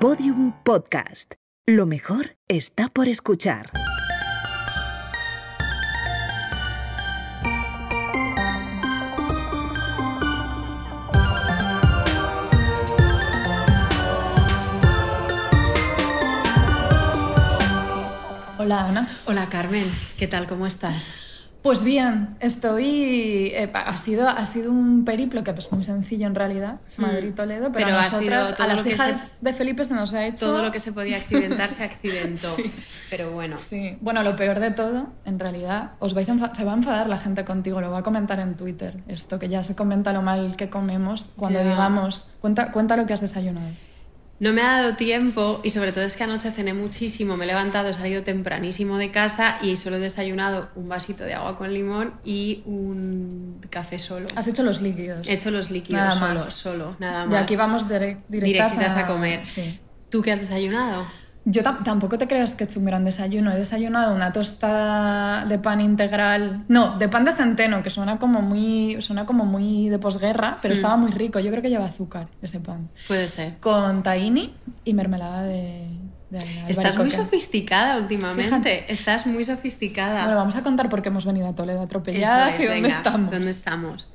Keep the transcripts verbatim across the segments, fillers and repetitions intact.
Podium Podcast. Lo mejor está por escuchar. Hola, Ana. Hola, Carmen. ¿Qué tal? ¿Cómo estás? Pues bien, estoy... Eh, ha, sido, ha sido un periplo que es pues, muy sencillo en realidad, Madrid-Toledo, pero, pero a nosotras, a las hijas se, de Felipe se nos ha hecho... Todo lo que se podía accidentar se accidentó, sí. Pero bueno. Sí. Bueno, lo peor de todo, en realidad, os vais a enfa- se va a enfadar la gente contigo, lo va a comentar en Twitter, esto que ya se comenta lo mal que comemos, cuando ya. digamos, cuenta, cuenta lo que has desayunado. No me ha dado tiempo y sobre todo es que anoche cené muchísimo, me he levantado, he salido tempranísimo de casa y solo he desayunado un vasito de agua con limón y un café solo. ¿Has hecho los líquidos? He hecho los líquidos nada solo, más. solo, nada más. De aquí vamos direct, directas directitas a, a comer. Sí. ¿Tú qué has desayunado? Yo t- tampoco te creas que he hecho un gran desayuno. He desayunado una tostada de pan integral... No, de pan de centeno, que suena como muy, suena como muy de posguerra, pero mm. estaba muy rico. Yo creo que lleva azúcar ese pan. Puede ser. Con tahini y mermelada de... de Estás muy sofisticada últimamente. Fíjate. Estás muy sofisticada. Bueno, vamos a contar por qué hemos venido a Toledo atropelladas. Eso es, y dónde venga, estamos. ¿Dónde estamos?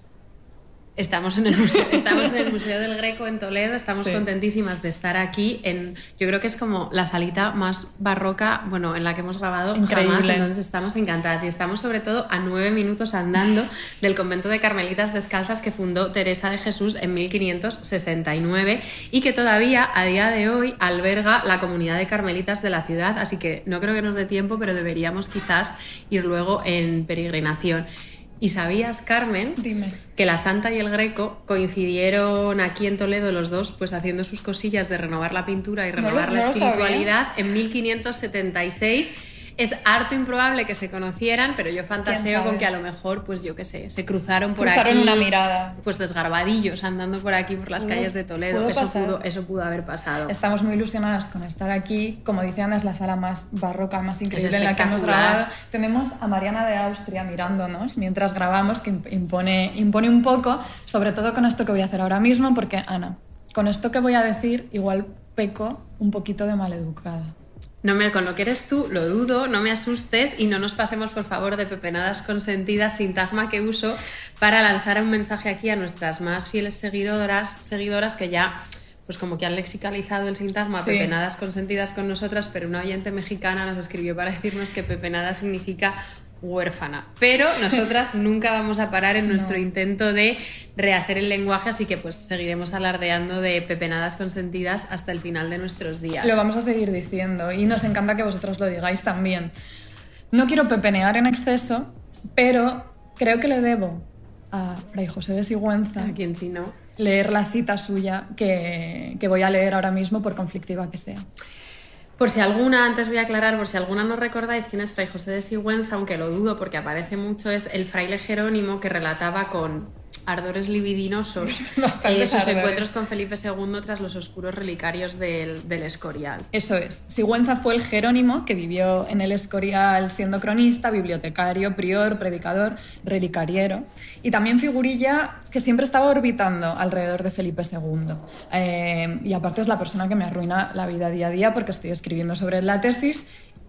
Estamos en, el museo, estamos en el Museo del Greco en Toledo, estamos sí. contentísimas de estar aquí. En, yo creo que es como la salita más barroca, bueno, en la que hemos grabado Increíble. jamás, entonces estamos encantadas. Y estamos sobre todo a nueve minutos andando del convento de Carmelitas Descalzas que fundó Teresa de Jesús en mil quinientos sesenta y nueve y que todavía a día de hoy alberga la comunidad de carmelitas de la ciudad, así que no creo que nos dé tiempo, pero deberíamos quizás ir luego en peregrinación. ¿Y sabías, Carmen, Dime. que la Santa y el Greco coincidieron aquí en Toledo los dos pues haciendo sus cosillas de renovar la pintura y renovar no, la no espiritualidad en mil quinientos setenta y seis? Es harto improbable que se conocieran, pero yo fantaseo con que a lo mejor, pues yo qué sé, se cruzaron por cruzaron aquí. una mirada. Pues desgarbadillos andando por aquí, por las ¿Pudo, calles de Toledo. Eso pudo, eso pudo haber pasado. Estamos muy ilusionadas con estar aquí. Como dice Ana, es la sala más barroca, más increíble en la que hemos grabado. Tenemos a Mariana de Austria mirándonos mientras grabamos, que impone, impone un poco, sobre todo con esto que voy a hacer ahora mismo, porque, Ana, con esto que voy a decir, igual peco un poquito de maleducada. No, me, con lo que eres tú, lo dudo, no me asustes y no nos pasemos, por favor, de pepenadas consentidas, sintagma que uso para lanzar un mensaje aquí a nuestras más fieles seguidoras, seguidoras que ya, pues como que han lexicalizado el sintagma sí. pepenadas consentidas con nosotras, pero una oyente mexicana nos escribió para decirnos que pepenada significa huérfana. Pero nosotras nunca vamos a parar en nuestro no. intento de rehacer el lenguaje, así que pues seguiremos alardeando de pepenadas consentidas hasta el final de nuestros días. Lo vamos a seguir diciendo y nos encanta que vosotros lo digáis también. No quiero pepenear en exceso, pero creo que le debo a Fray José de Sigüenza, a quien si no, leer la cita suya que, que voy a leer ahora mismo, por conflictiva que sea. Por si alguna, antes voy a aclarar, por si alguna no recordáis quién es Fray José de Sigüenza, aunque lo dudo porque aparece mucho, es el fraile Jerónimo que relataba con ardores libidinosos eh, sus ardores. encuentros con Felipe segundo tras los oscuros relicarios del, del Escorial. Eso es. Sigüenza fue el Jerónimo que vivió en el Escorial siendo cronista, bibliotecario, prior, predicador, relicariero y también figurilla que siempre estaba orbitando alrededor de Felipe segundo. Eh, y aparte es la persona que me arruina la vida día a día porque estoy escribiendo sobre la tesis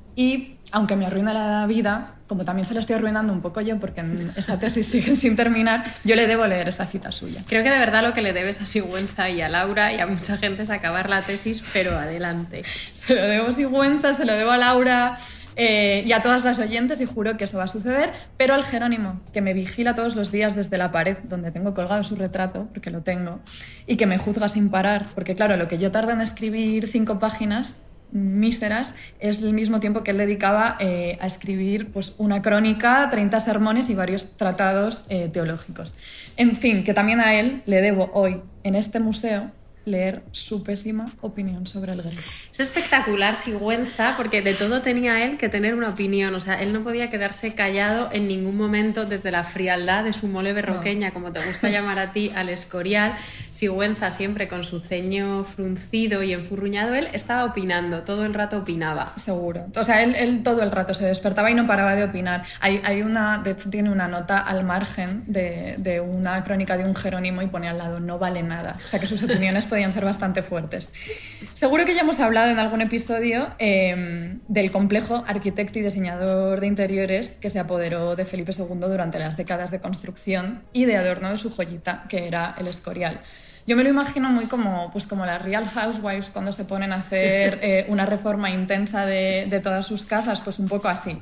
y aunque me arruina la vida, como también se lo estoy arruinando un poco yo porque esa tesis sigue sin terminar, yo le debo leer esa cita suya. Creo que de verdad lo que le debes a Sigüenza y a Laura y a mucha gente es acabar la tesis, pero adelante. Se lo debo a Sigüenza, se lo debo a Laura eh, y a todas las oyentes y juro que eso va a suceder, pero al Jerónimo, que me vigila todos los días desde la pared donde tengo colgado su retrato, porque lo tengo, y que me juzga sin parar, porque claro, lo que yo tardo en escribir cinco páginas míseras es el mismo tiempo que él dedicaba eh, a escribir pues, una crónica, treinta sermones y varios tratados eh, teológicos. En fin, que también a él le debo hoy en este museo leer su pésima opinión sobre el Greco. Es espectacular Sigüenza porque de todo tenía él que tener una opinión, o sea, él no podía quedarse callado en ningún momento desde la frialdad de su mole berroqueña, no. como te gusta llamar a ti, al Escorial. Sigüenza siempre con su ceño fruncido y enfurruñado, él estaba opinando, todo el rato opinaba. Seguro, o sea, él, él todo el rato se despertaba y no paraba de opinar. Hay, hay una, de hecho tiene una nota al margen de, de una crónica de un Jerónimo y pone al lado no vale nada, o sea que sus opiniones podían podían ser bastante fuertes. Seguro que ya hemos hablado en algún episodio eh, del complejo arquitecto y diseñador de interiores que se apoderó de Felipe segundo durante las décadas de construcción y de adorno de su joyita, que era el Escorial. Yo me lo imagino muy como, pues como las Real Housewives cuando se ponen a hacer eh, una reforma intensa de, de todas sus casas, pues un poco así.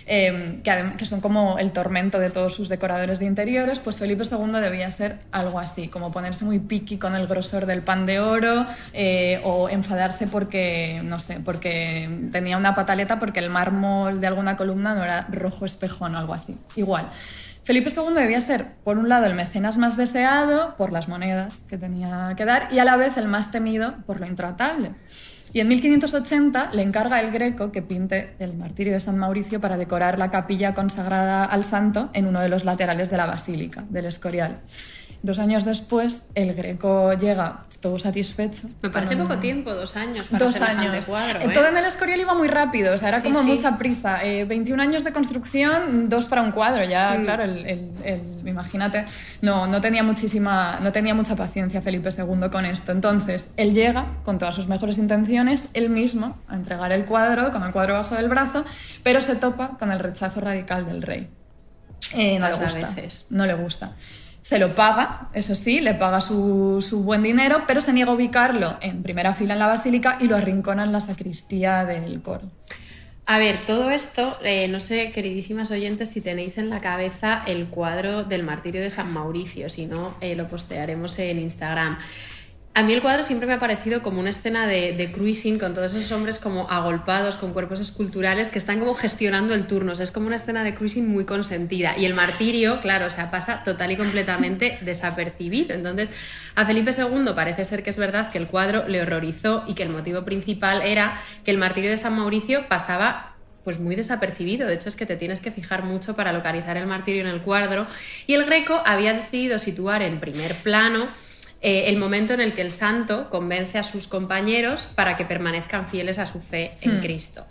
Eh, que, adem- que son como el tormento de todos sus decoradores de interiores, pues Felipe segundo debía ser algo así, como ponerse muy picky con el grosor del pan de oro eh, o enfadarse porque, no sé, porque tenía una pataleta porque el mármol de alguna columna no era rojo espejón o algo así. Igual. Felipe segundo debía ser, por un lado, el mecenas más deseado por las monedas que tenía que dar y a la vez el más temido por lo intratable. Y en mil quinientos ochenta le encarga el Greco que pinte el martirio de San Mauricio para decorar la capilla consagrada al santo en uno de los laterales de la basílica del Escorial. Dos años después, el Greco llega todo satisfecho. Me parece un... poco tiempo, dos años para dos semejante años. cuadro, ¿eh? Todo en el Escorial iba muy rápido, o sea, era Sí, como sí. mucha prisa. Eh, veintiún años de construcción, dos para un cuadro, ya, Mm. claro, el, el, el, imagínate. No, no tenía muchísima, no tenía mucha paciencia Felipe segundo con esto. Entonces, él llega con todas sus mejores intenciones, él mismo, a entregar el cuadro, con el cuadro bajo del brazo, pero se topa con el rechazo radical del rey. Eh, no le Pasa a gusta. veces. No le gusta. Se lo paga, eso sí, le paga su, su buen dinero, pero se niega a ubicarlo en primera fila en la basílica y lo arrincona en la sacristía del coro. A ver, todo esto, eh, no sé, queridísimas oyentes, si tenéis en la cabeza el cuadro del martirio de San Mauricio, si no, eh, lo postearemos en Instagram. A mí el cuadro siempre me ha parecido como una escena de, de cruising con todos esos hombres como agolpados, con cuerpos esculturales que están como gestionando el turno. O sea, es como una escena de cruising muy consentida. Y el martirio, claro, o sea, pasa total y completamente desapercibido. Entonces, a Felipe segundo parece ser que es verdad que el cuadro le horrorizó y que el motivo principal era que el martirio de San Mauricio pasaba pues muy desapercibido. De hecho, es que te tienes que fijar mucho para localizar el martirio en el cuadro. Y el Greco había decidido situar en primer plano Eh, el momento en el que el santo convence a sus compañeros para que permanezcan fieles a su fe en Hmm. Cristo.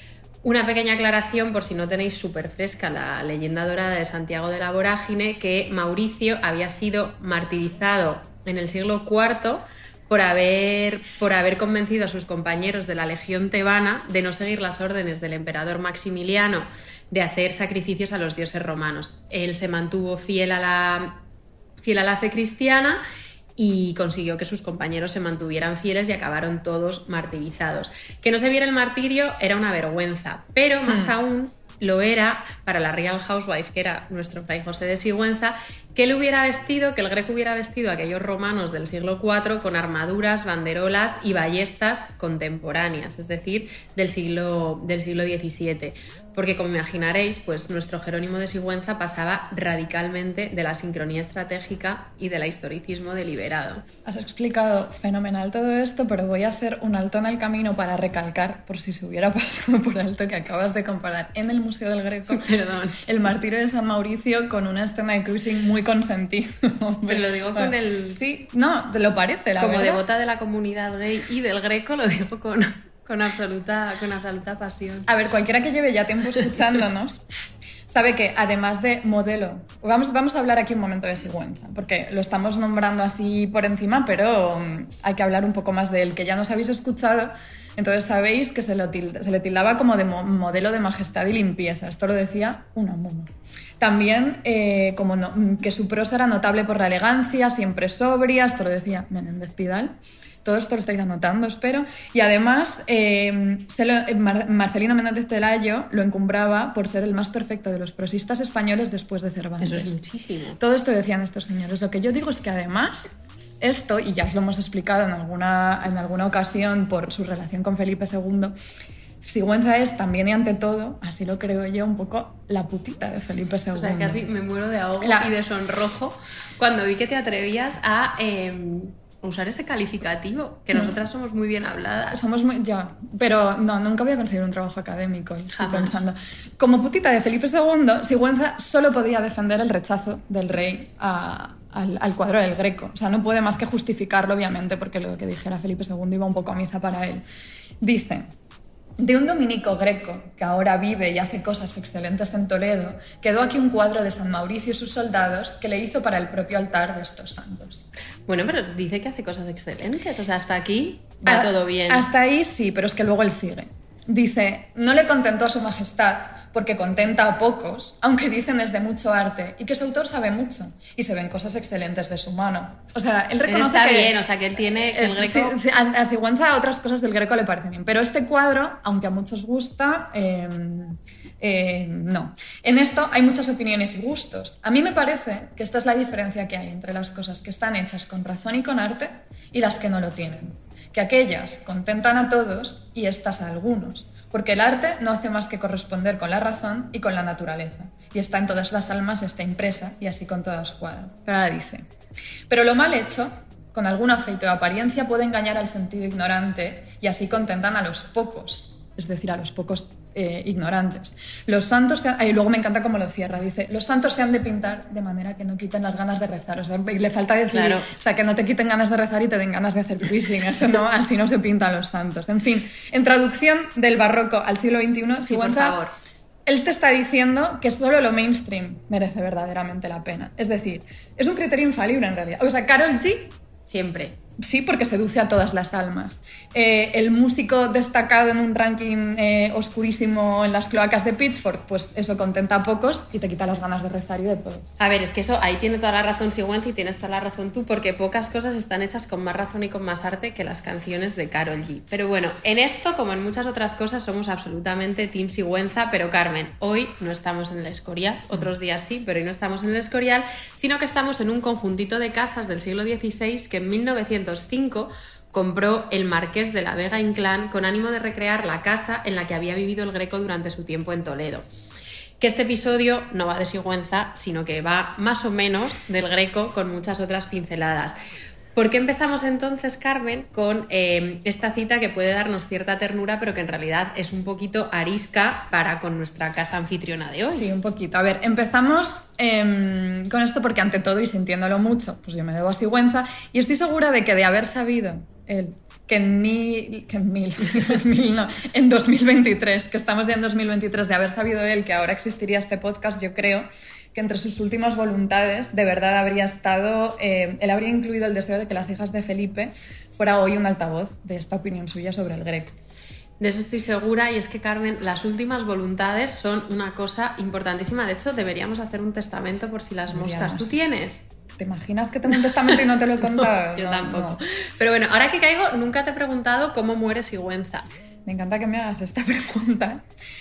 Una pequeña aclaración por si no tenéis súper fresca la leyenda dorada de Santiago de la Vorágine, que Mauricio había sido martirizado en el siglo cuarto por haber, por haber convencido a sus compañeros de la legión tebana de no seguir las órdenes del emperador Maximiliano de hacer sacrificios a los dioses romanos. Él se mantuvo fiel a la, fiel a la fe cristiana y consiguió que sus compañeros se mantuvieran fieles y acabaron todos martirizados. Que no se viera el martirio era una vergüenza, pero más Hmm. aún lo era para la Real Housewife, que era nuestro Fray José de Sigüenza, que él hubiera vestido, que el Greco hubiera vestido a aquellos romanos del siglo cuarto con armaduras, banderolas y ballestas contemporáneas, es decir, del siglo, del siglo diecisiete. Porque, como imaginaréis, pues nuestro Jerónimo de Sigüenza pasaba radicalmente de la sincronía estratégica y del historicismo deliberado. Has explicado fenomenal todo esto, pero voy a hacer un alto en el camino para recalcar, por si se hubiera pasado por alto, que acabas de comparar en el Museo del Greco Perdón. el martirio de San Mauricio con una escena de cruising muy consentido. Pero lo digo con el... Sí, no, te lo parece, la Como verdad. devota de la comunidad gay y del Greco, lo digo con, con, absoluta, con absoluta pasión. A ver, cualquiera que lleve ya tiempo escuchándonos sabe que además de modelo, vamos, vamos a hablar aquí un momento de Sigüenza, porque lo estamos nombrando así por encima, pero um, hay que hablar un poco más de él, que ya nos habéis escuchado, entonces sabéis que se, lo tilda, se le tildaba como de mo modelo de majestad y limpieza, esto lo decía Unamuno. También eh, como no, que su prosa era notable por la elegancia, siempre sobria, esto lo decía Menéndez Pidal. Todo esto lo estáis anotando, espero. Y además, eh, se lo, Mar Marcelino Menéndez Pelayo lo encumbraba por ser el más perfecto de los prosistas españoles después de Cervantes. Eso es muchísimo. Todo esto decían estos señores. Lo que yo digo es que además, esto, y ya os lo hemos explicado en alguna, en alguna ocasión por su relación con Felipe segundo, Sigüenza es también y ante todo, así lo creo yo, un poco la putita de Felipe segundo. O sea, casi me muero de ahogo La... y de sonrojo cuando vi que te atrevías a eh, usar ese calificativo, que nosotras somos muy bien habladas. Somos muy... Ya, pero no, nunca voy a conseguir un trabajo académico, estoy Jamás. pensando. Como putita de Felipe segundo, Sigüenza solo podía defender el rechazo del rey a... Al, al cuadro del Greco. O sea, no puede más que justificarlo, obviamente, porque lo que dijera Felipe segundo iba un poco a misa para él. Dice... De un dominico greco, que ahora vive y hace cosas excelentes en Toledo, quedó aquí un cuadro de San Mauricio y sus soldados que le hizo para el propio altar de estos santos. Bueno, pero dice que hace cosas excelentes, o sea, hasta aquí va A- todo bien. Hasta ahí sí, pero es que luego él sigue. Dice, no le contentó a su majestad, porque contenta a pocos, aunque dicen es de mucho arte, y que su autor sabe mucho, y se ven cosas excelentes de su mano. O sea, él Él reconoce está que... bien, o sea, que él tiene... Que el Eh, Greco... sí, sí, a, a Sigüenza otras cosas del Greco le parecen bien, pero este cuadro, aunque a muchos gusta, eh, eh, no. En esto hay muchas opiniones y gustos. A mí me parece que esta es la diferencia que hay entre las cosas que están hechas con razón y con arte y las que no lo tienen. Que aquellas contentan a todos y estas a algunos, porque el arte no hace más que corresponder con la razón y con la naturaleza, y está en todas las almas, está impresa, y así con todas cuadran. Pero ahora dice, pero lo mal hecho, con algún afeito de apariencia, puede engañar al sentido ignorante, y así contentan a los pocos, es decir, a los pocos eh, ignorantes. Los santos, se han... y luego me encanta cómo lo cierra, dice, los santos se han de pintar de manera que no quiten las ganas de rezar, o sea, le falta decir, Claro. o sea, que no te quiten ganas de rezar y te den ganas de hacer piercing, eso no, así no se pintan los santos. En fin, en traducción del barroco al siglo veintiuno, Sí, por Sigüenza, favor. él te está diciendo que solo lo mainstream merece verdaderamente la pena. Es decir, es un criterio infalible en realidad. O sea, Karol G, Siempre. sí, porque seduce a todas las almas. Eh, el músico destacado en un ranking eh, oscurísimo en las cloacas de Pitchfork, pues eso contenta a pocos y te quita las ganas de rezar y de todo. A ver, es que eso, ahí tiene toda la razón Sigüenza y tienes toda la razón tú, porque pocas cosas están hechas con más razón y con más arte que las canciones de Karol G. Pero bueno, en esto, como en muchas otras cosas, somos absolutamente Team Sigüenza, pero Carmen, hoy no estamos en el Escorial, otros días sí, pero hoy no estamos en el Escorial, sino que estamos en un conjuntito de casas del siglo dieciséis que en mil novecientos cinco compró el marqués de la Vega Inclán con ánimo de recrear la casa en la que había vivido el Greco durante su tiempo en Toledo. Que este episodio no va de Sigüenza, sino que va más o menos del Greco con muchas otras pinceladas. ¿Por qué empezamos entonces, Carmen, con eh, esta cita que puede darnos cierta ternura, pero que en realidad es un poquito arisca para con nuestra casa anfitriona de hoy? Sí, un poquito. A ver, empezamos eh, con esto porque ante todo y sintiéndolo mucho, pues yo me debo a Sigüenza y estoy segura de que de haber sabido él que en mil, que en mil, en mil no, en dos mil veintitrés, que estamos ya en dos mil veintitrés, de haber sabido él que ahora existiría este podcast, yo creo que entre sus últimas voluntades de verdad habría estado, eh, él habría incluido el deseo de que las hijas de Felipe fuera hoy un altavoz de esta opinión suya sobre el Greco. De eso estoy segura, y es que, Carmen, las últimas voluntades son una cosa importantísima. De hecho, deberíamos hacer un testamento por si las Deberíamos. moscas. ¿Tú tienes? ¿Te imaginas que tengo un testamento y no te lo he contado? No, yo No, tampoco. no. Pero bueno, ahora que caigo, nunca te he preguntado cómo muere Sigüenza. Me encanta que me hagas esta pregunta,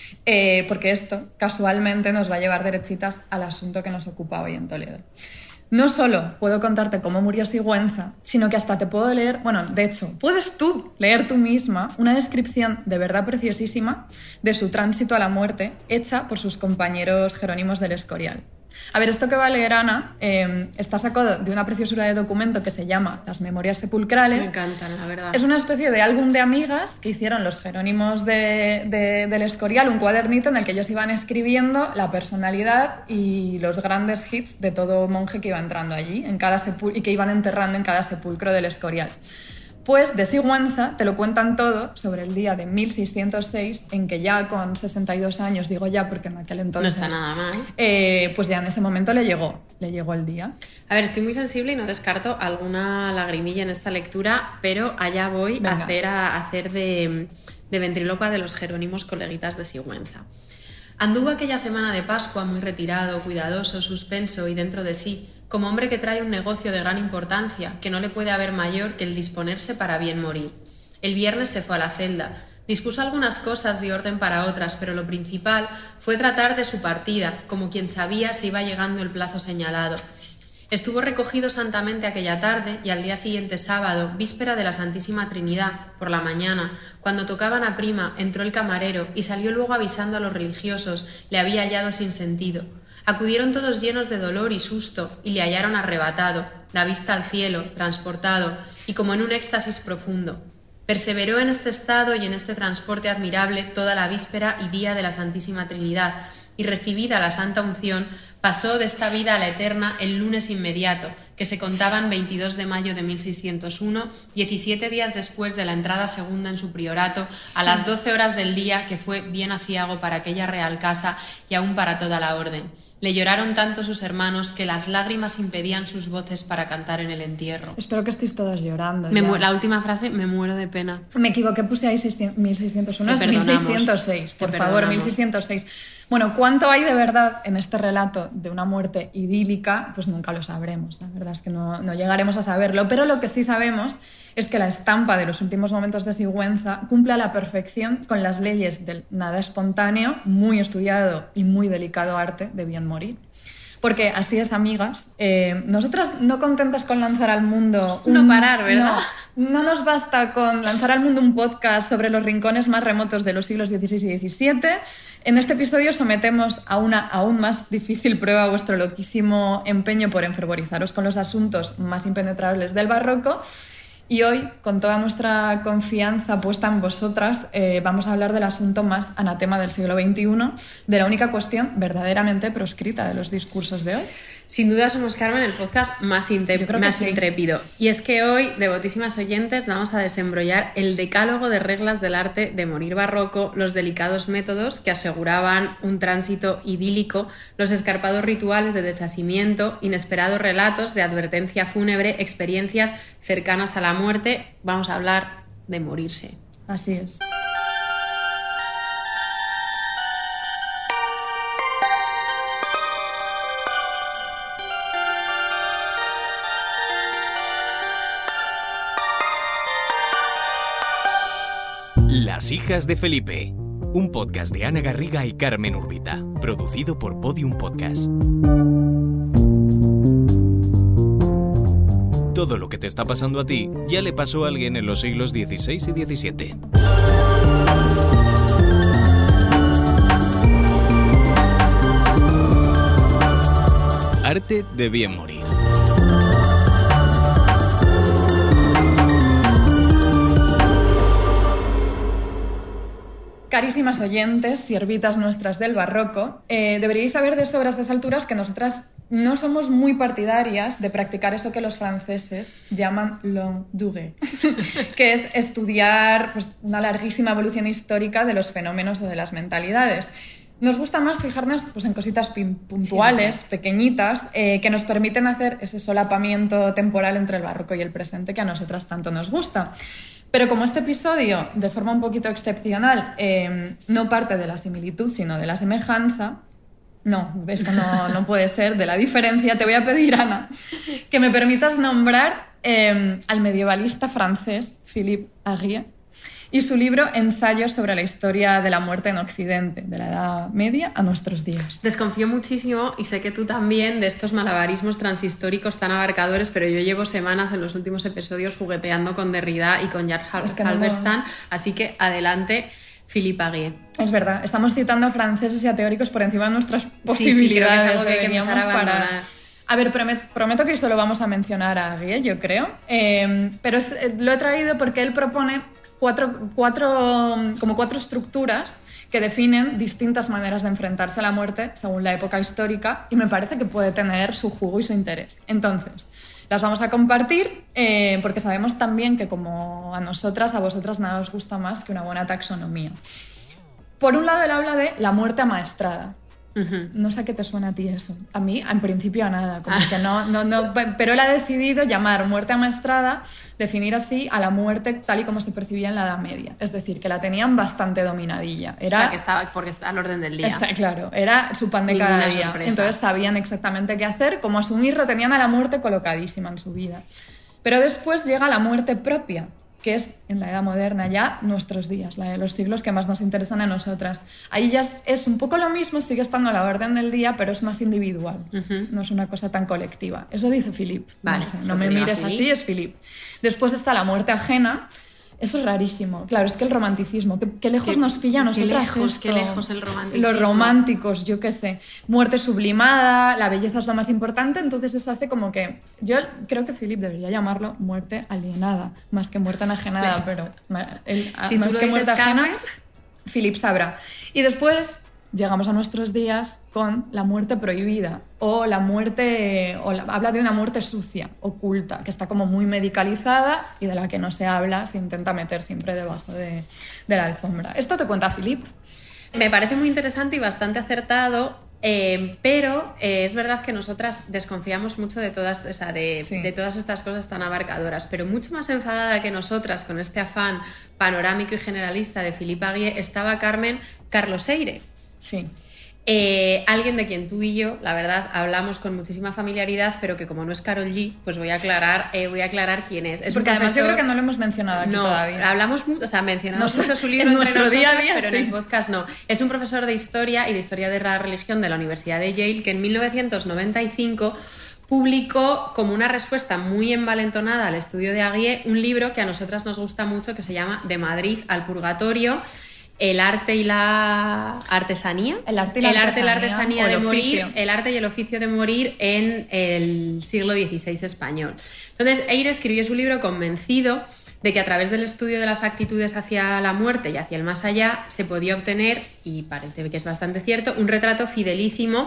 eh, porque esto casualmente nos va a llevar derechitas al asunto que nos ocupa hoy en Toledo. No solo puedo contarte cómo murió Sigüenza, sino que hasta te puedo leer, bueno, de hecho, puedes tú leer tú misma una descripción de verdad preciosísima de su tránsito a la muerte, hecha por sus compañeros jerónimos del Escorial. A ver, esto que va a leer Ana eh, está sacado de una preciosura de documento que se llama Las Memorias Sepulcrales. Me encantan, la verdad. Es una especie de álbum de amigas que hicieron los jerónimos de, de, del Escorial, un cuadernito en el que ellos iban escribiendo la personalidad y los grandes hits de todo monje que iba entrando allí en cada sepul- y que iban enterrando en cada sepulcro del Escorial. Pues de Sigüenza te lo cuentan todo sobre el día de mil seiscientos seis, en que ya con sesenta y dos años, digo ya porque en aquel entonces... No está nada mal. Eh, pues ya en ese momento le llegó, le llegó el día. A ver, estoy muy sensible y no descarto alguna lagrimilla en esta lectura, pero allá voy a hacer, a hacer de, de ventríloca de los jerónimos coleguitas de Sigüenza. Anduvo aquella semana de Pascua muy retirado, cuidadoso, suspenso y dentro de sí, como hombre que trae un negocio de gran importancia, que no le puede haber mayor que el disponerse para bien morir. El viernes se fue a la celda, dispuso algunas cosas de orden para otras, pero lo principal fue tratar de su partida, como quien sabía si iba llegando el plazo señalado. Estuvo recogido santamente aquella tarde y al día siguiente sábado, víspera de la Santísima Trinidad, por la mañana, cuando tocaban a prima, entró el camarero y salió luego avisando a los religiosos, le había hallado sin sentido. Acudieron todos llenos de dolor y susto y le hallaron arrebatado, la vista al cielo, transportado y como en un éxtasis profundo. Perseveró en este estado y en este transporte admirable toda la víspera y día de la Santísima Trinidad y recibida la Santa Unción Pasó de esta vida a la eterna el lunes inmediato, que se contaban veintidós de mayo de mil seiscientos uno, diecisiete días después de la entrada segunda en su priorato, a las doce horas del día, que fue bien aciago para aquella real casa y aún para toda la orden. Le lloraron tanto sus hermanos que las lágrimas impedían sus voces para cantar en el entierro. Espero que estéis todas llorando. Me la última frase, me muero de pena. Me equivoqué, puse ahí mil seiscientos uno, es mil seiscientos seis, por Te favor, perdonamos. mil seiscientos seis. Bueno, ¿cuánto hay de verdad en este relato de una muerte idílica? Pues nunca lo sabremos, la verdad es que no, no llegaremos a saberlo, pero lo que sí sabemos es que la estampa de los últimos momentos de Sigüenza cumple a la perfección con las leyes del nada espontáneo, muy estudiado y muy delicado arte de bien morir. Porque así es, amigas, eh, nosotras no contentas con lanzar al mundo... No un, parar, ¿verdad? No, no nos basta con lanzar al mundo un podcast sobre los rincones más remotos de los siglos dieciséis y diecisiete. En este episodio sometemos a una aún más difícil prueba vuestro loquísimo empeño por enfervorizaros con los asuntos más impenetrables del barroco. Y hoy, con toda nuestra confianza puesta en vosotras, eh, vamos a hablar del asunto más anatema del siglo veintiuno, de la única cuestión verdaderamente proscrita de los discursos de hoy. Sin duda somos, Carmen, el podcast más, intrép- más sí. intrépido. Y es que hoy, devotísimas oyentes, vamos a desembrollar el decálogo de reglas del arte de morir barroco, los delicados métodos que aseguraban un tránsito idílico, los escarpados rituales de desasimiento, inesperados relatos de advertencia fúnebre, experiencias cercanas a la muerte. Vamos a hablar de morirse. Así es. Las hijas de Felipe, un podcast de Ana Garriga y Carmen Urbita, producido por Podium Podcast. Todo lo que te está pasando a ti ya le pasó a alguien en los siglos dieciséis y diecisiete. Arte de bien morir. Carísimas oyentes, siervitas nuestras del barroco, eh, deberíais saber de sobra a estas alturas que nosotras no somos muy partidarias de practicar eso que los franceses llaman longue durée, que es estudiar pues, una larguísima evolución histórica de los fenómenos o de las mentalidades. Nos gusta más fijarnos pues, en cositas puntuales, sí, pequeñitas, eh, que nos permiten hacer ese solapamiento temporal entre el barroco y el presente que a nosotras tanto nos gusta. Pero como este episodio, de forma un poquito excepcional, eh, no parte de la similitud, sino de la semejanza, no, esto no, no puede ser, de la diferencia, te voy a pedir, Ana, que me permitas nombrar eh, al medievalista francés Philippe Aguier y su libro Ensayos sobre la historia de la muerte en Occidente, de la Edad Media a nuestros días. Desconfío muchísimo, y sé que tú también, de estos malabarismos transhistóricos tan abarcadores, pero yo llevo semanas en los últimos episodios jugueteando con Derrida y con Jacques Hal- es que Halberstam, no... así que adelante, Philippe Aguier. Es verdad, estamos citando a franceses y a teóricos por encima de nuestras posibilidades. Sí, sí, que que a para... A ver, promet, prometo que hoy solo vamos a mencionar a Aguier, yo creo, eh, pero es, lo he traído porque él propone Cuatro, cuatro, como cuatro estructuras que definen distintas maneras de enfrentarse a la muerte según la época histórica y me parece que puede tener su jugo y su interés. Entonces, las vamos a compartir eh, porque sabemos también que como a nosotras, a vosotras nada os gusta más que una buena taxonomía. Por un lado, él habla de la muerte amaestrada. Uh-huh. No sé a qué te suena a ti eso. A mí, en principio, a nada. Como que no, no, no, pero él ha decidido llamar muerte amaestrada, definir así a la muerte tal y como se percibía en la Edad Media. Es decir, que la tenían bastante dominadilla. Era, o sea, que estaba porque está al orden del día. Está, claro, era su pan de Ninguna cada día. sorpresa. Entonces sabían exactamente qué hacer, cómo asumirlo, tenían a la muerte colocadísima en su vida. Pero después llega la muerte propia, que es en la edad moderna ya nuestros días, la de los siglos que más nos interesan a nosotras. Ahí ya es, es un poco lo mismo, sigue estando a la orden del día, pero es más individual, uh-huh. no es una cosa tan colectiva. Eso dice Philippe. Vale, no sé, no me mires Philippe. Así, es Philippe. Después está la muerte ajena. Eso es rarísimo. Claro, es que el romanticismo, qué, qué lejos qué, nos pilla a nosotras qué lejos, esto. Qué lejos el romanticismo. Los románticos, yo qué sé. Muerte sublimada, la belleza es lo más importante, entonces eso hace como que... Yo creo que Philippe debería llamarlo muerte alienada, más que muerte enajenada, sí. pero... El, si más tú que lo muerte dices, ajena, Carmen, Philippe sabrá. Y después llegamos a nuestros días con la muerte prohibida o la muerte, o la, habla de una muerte sucia, oculta, que está como muy medicalizada y de la que no se habla, se intenta meter siempre debajo de, de la alfombra. Esto te cuenta Philippe. Me parece muy interesante y bastante acertado, eh, pero eh, es verdad que nosotras desconfiamos mucho de todas, o sea, de, sí. de todas estas cosas tan abarcadoras, pero mucho más enfadada que nosotras con este afán panorámico y generalista de Philippe Aguier estaba Carmen Carloseire. Sí. Eh, alguien de quien tú y yo, la verdad, hablamos con muchísima familiaridad, pero que como no es Karol G, pues voy a aclarar, eh, voy a aclarar quién es. Es porque un además profesor... yo creo que no lo hemos mencionado aquí no, todavía. Hablamos mucho, o sea, mencionamos no, mucho su libro en entre nuestro día a día, pero sí. en el podcast no. Es un profesor de historia y de historia de la religión de la Universidad de Yale que en mil novecientos noventa y cinco publicó como una respuesta muy envalentonada al estudio de Aguier un libro que a nosotras nos gusta mucho que se llama De Madrid al Purgatorio. El arte y la artesanía. El arte y la el artesanía, arte y la artesanía de morir. Oficio. El arte y el oficio de morir en el siglo dieciséis español. Entonces, Aguier escribió su libro convencido de que a través del estudio de las actitudes hacia la muerte y hacia el más allá se podía obtener, y parece que es bastante cierto, un retrato fidelísimo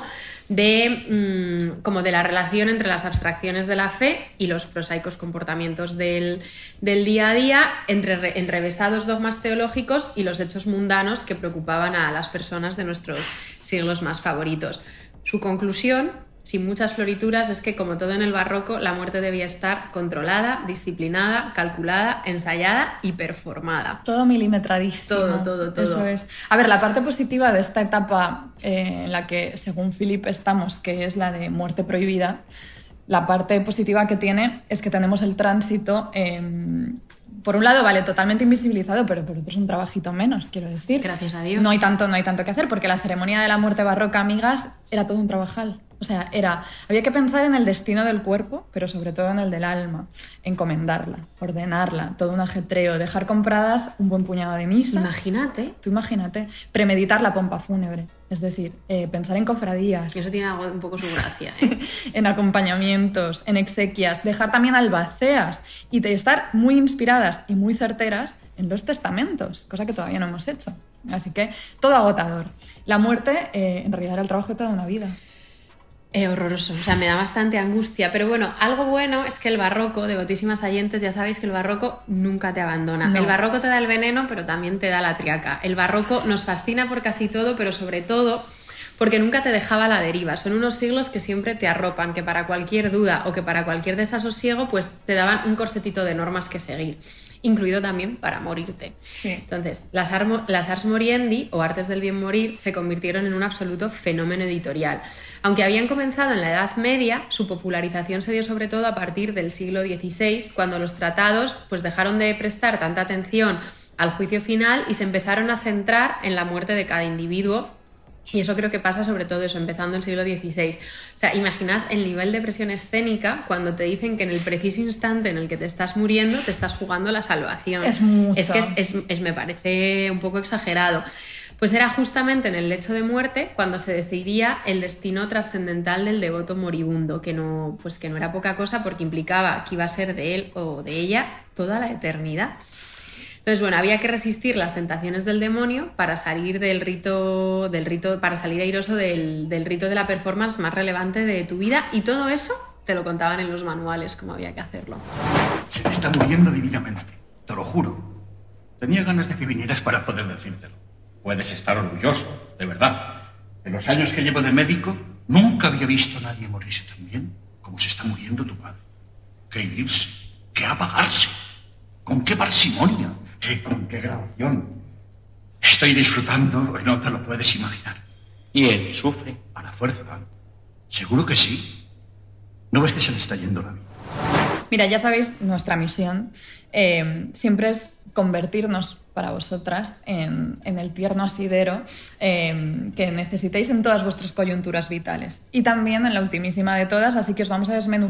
de, mmm, como de la relación entre las abstracciones de la fe y los prosaicos comportamientos del, del día a día, entre enrevesados dogmas teológicos y los hechos mundanos que preocupaban a las personas de nuestros siglos más favoritos. Su conclusión, sin muchas florituras, es que, como todo en el barroco, la muerte debía estar controlada, disciplinada, calculada, ensayada y performada. Todo milimetradísimo. Todo, todo, todo. Eso es. A ver, la parte positiva de esta etapa eh, en la que, según Philippe, estamos, que es la de muerte prohibida, la parte positiva que tiene es que tenemos el tránsito... Eh, por un lado, vale, totalmente invisibilizado, pero por otro es un trabajito menos, quiero decir. Gracias a Dios. No hay tanto, no hay tanto que hacer, porque la ceremonia de la muerte barroca, amigas, era todo un trabajal. O sea, era, había que pensar en el destino del cuerpo, pero sobre todo en el del alma, encomendarla, ordenarla, todo un ajetreo, dejar compradas un buen puñado de misas. Imagínate. Tú imagínate, premeditar la pompa fúnebre, es decir, eh, pensar en cofradías. Y eso tiene algo, un poco su gracia, ¿eh? En acompañamientos, en exequias, dejar también albaceas y de estar muy inspiradas y muy certeras en los testamentos, cosa que todavía no hemos hecho. Así que todo agotador. La muerte, eh, en realidad, era el trabajo de toda una vida. Eh, horroroso, o sea, me da bastante angustia. Pero bueno, algo bueno es que el barroco, devotísimas oyentes, ya sabéis que el barroco nunca te abandona. No. El barroco te da el veneno, pero también te da la triaca. El barroco nos fascina por casi todo, pero sobre todo porque nunca te dejaba a la deriva. Son unos siglos que siempre te arropan, que para cualquier duda o que para cualquier desasosiego, pues te daban un corsetito de normas que seguir, incluido también para morirte. Sí. Entonces, las, armo, las Ars Moriendi, o artes del bien morir, se convirtieron en un absoluto fenómeno editorial. Aunque habían comenzado en la Edad Media, su popularización se dio sobre todo a partir del siglo dieciséis, cuando los tratados pues, dejaron de prestar tanta atención al juicio final y se empezaron a centrar en la muerte de cada individuo. Y eso creo que pasa sobre todo eso, empezando el siglo dieciséis. O sea, imaginad el nivel de presión escénica cuando te dicen que en el preciso instante en el que te estás muriendo te estás jugando la salvación. Es mucho. Es que es, es, es, me parece un poco exagerado. Pues era justamente en el lecho de muerte cuando se decidía el destino trascendental del devoto moribundo, que no, pues que no era poca cosa porque implicaba que iba a ser de él o de ella toda la eternidad. Entonces, bueno, había que resistir las tentaciones del demonio para salir del rito, del rito, para salir airoso del, del rito de la performance más relevante de tu vida, y todo eso te lo contaban en los manuales cómo había que hacerlo. Se me está muriendo divinamente, te lo juro. Tenía ganas de que vinieras para poder decírtelo. Puedes estar orgulloso, de verdad. En los años que llevo de médico, nunca había visto a nadie morirse tan bien como se está muriendo tu padre. Qué irse, qué apagarse, con qué parsimonia. ¡Qué, con qué grabación! Estoy disfrutando, no te lo puedes imaginar. ¿Y él sufre? A la fuerza. Seguro que sí. ¿No ves que se le está yendo la vida? Mira, ya sabéis, nuestra misión eh, siempre es convertirnos para vosotras en, en el tierno asidero eh, que necesitéis en todas vuestras coyunturas vitales. Y también en la ultimísima de todas, así que os vamos a desmenuzar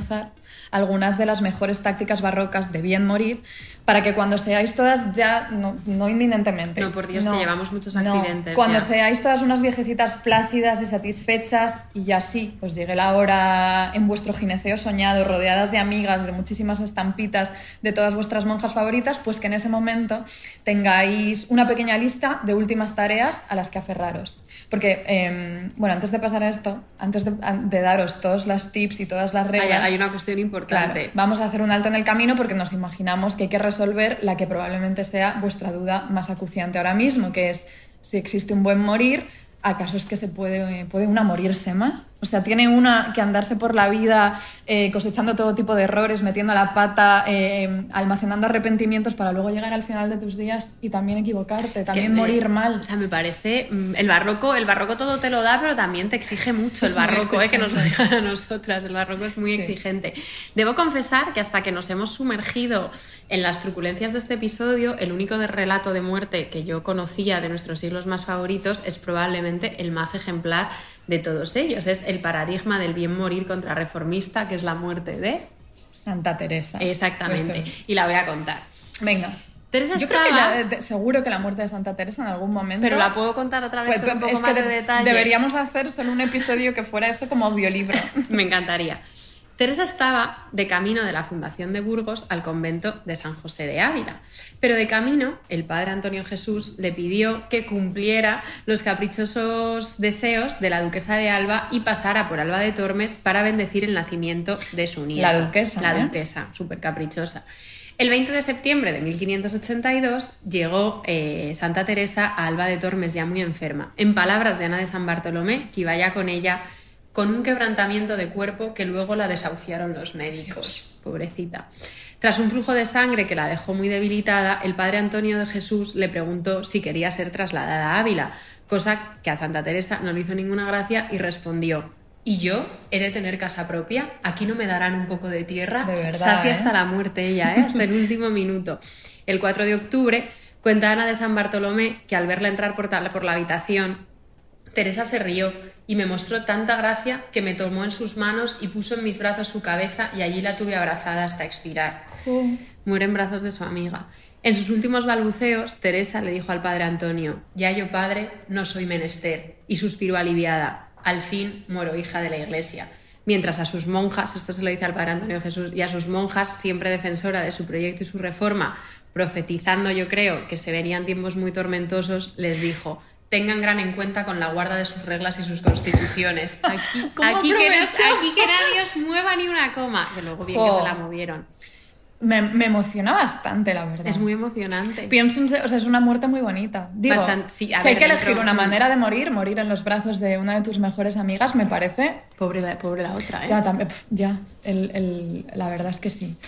algunas de las mejores tácticas barrocas de bien morir para que cuando seáis todas ya, no, no inminentemente. No, por Dios, no, que llevamos muchos accidentes. No. Cuando ya. seáis todas unas viejecitas plácidas y satisfechas y ya sí, pues llegue la hora en vuestro gineceo soñado, rodeadas de amigas, de muchísimas estampitas de todas vuestras monjas favoritas, pues que en ese momento tengáis una pequeña lista de últimas tareas a las que aferraros. Porque, eh, bueno, antes de pasar a esto, antes de, de daros todos los tips y todas las reglas... Hay, hay una cuestión importante. Claro, vamos a hacer un alto en el camino porque nos imaginamos que hay que resolver la que probablemente sea vuestra duda más acuciante ahora mismo, que es si existe un buen morir, ¿acaso es que se puede, puede una morirse más? O sea, ¿tiene una que andarse por la vida eh, cosechando todo tipo de errores, metiendo la pata, eh, almacenando arrepentimientos para luego llegar al final de tus días y también equivocarte, es también me, morir mal? O sea, me parece... El barroco, el barroco todo te lo da, pero también te exige mucho el barroco, eh, que nos lo digan a nosotras. El barroco es muy sí. exigente. Debo confesar que hasta que nos hemos sumergido en las truculencias de este episodio, el único de relato de muerte que yo conocía de nuestros siglos más favoritos es probablemente el más ejemplar de todos ellos. Es el paradigma del bien morir contrarreformista, que es la muerte de Santa Teresa. Exactamente. Y la voy a contar. Venga. Teresa Yo estaba... creo que la, de, seguro que la muerte de Santa Teresa en algún momento... Pero la puedo contar otra vez pues, con un poco es más que de de, detalle. Deberíamos hacer solo un episodio que fuera eso como audiolibro. Me encantaría. Teresa estaba de camino de la fundación de Burgos al convento de San José de Ávila, pero de camino el padre Antonio Jesús le pidió que cumpliera los caprichosos deseos de la duquesa de Alba y pasara por Alba de Tormes para bendecir el nacimiento de su nieto. La duquesa. La ¿eh? duquesa, súper caprichosa. El veinte de septiembre de mil quinientos ochenta y dos llegó eh, Santa Teresa a Alba de Tormes ya muy enferma. En palabras de Ana de San Bartolomé, que iba ya con ella con un quebrantamiento de cuerpo que luego la desahuciaron los médicos. Dios. Pobrecita. Tras un flujo de sangre que la dejó muy debilitada, el padre Antonio de Jesús le preguntó si quería ser trasladada a Ávila, cosa que a Santa Teresa no le hizo ninguna gracia y respondió: ¿y yo he de tener casa propia? ¿Aquí no me darán un poco de tierra? De verdad, Sasi ¿eh? hasta la muerte ella, ¿eh? Hasta el último minuto. El cuatro de octubre cuenta Ana de San Bartolomé que al verla entrar por, por la habitación, Teresa se rió y me mostró tanta gracia que me tomó en sus manos y puso en mis brazos su cabeza y allí la tuve abrazada hasta expirar. Oh. Muere en brazos de su amiga. En sus últimos balbuceos, Teresa le dijo al padre Antonio: ya yo, padre, no soy menester, y suspiró aliviada: al fin muero hija de la Iglesia. Mientras a sus monjas, esto se lo dice al padre Antonio Jesús, y a sus monjas, siempre defensora de su proyecto y su reforma, profetizando, yo creo, que se venían tiempos muy tormentosos, les dijo: tengan gran en cuenta con la guarda de sus reglas y sus constituciones. Aquí, aquí, que, no, aquí que nadie os mueva ni una coma. Que luego bien oh. que se la movieron. Me, me emociona bastante, la verdad. Es muy emocionante. Pienso, o sea, es una muerte muy bonita. Digo, Bastante, sí, a si ver, hay que elegir dentro, una manera de morir, morir en los brazos de una de tus mejores amigas, me parece... Pobre la, pobre la otra, ¿eh? Ya, también, ya el, el, la verdad es que sí.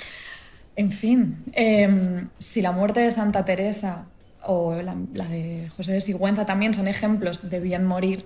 En fin, eh, si la muerte de Santa Teresa o la, la de José de Sigüenza también son ejemplos de bien morir,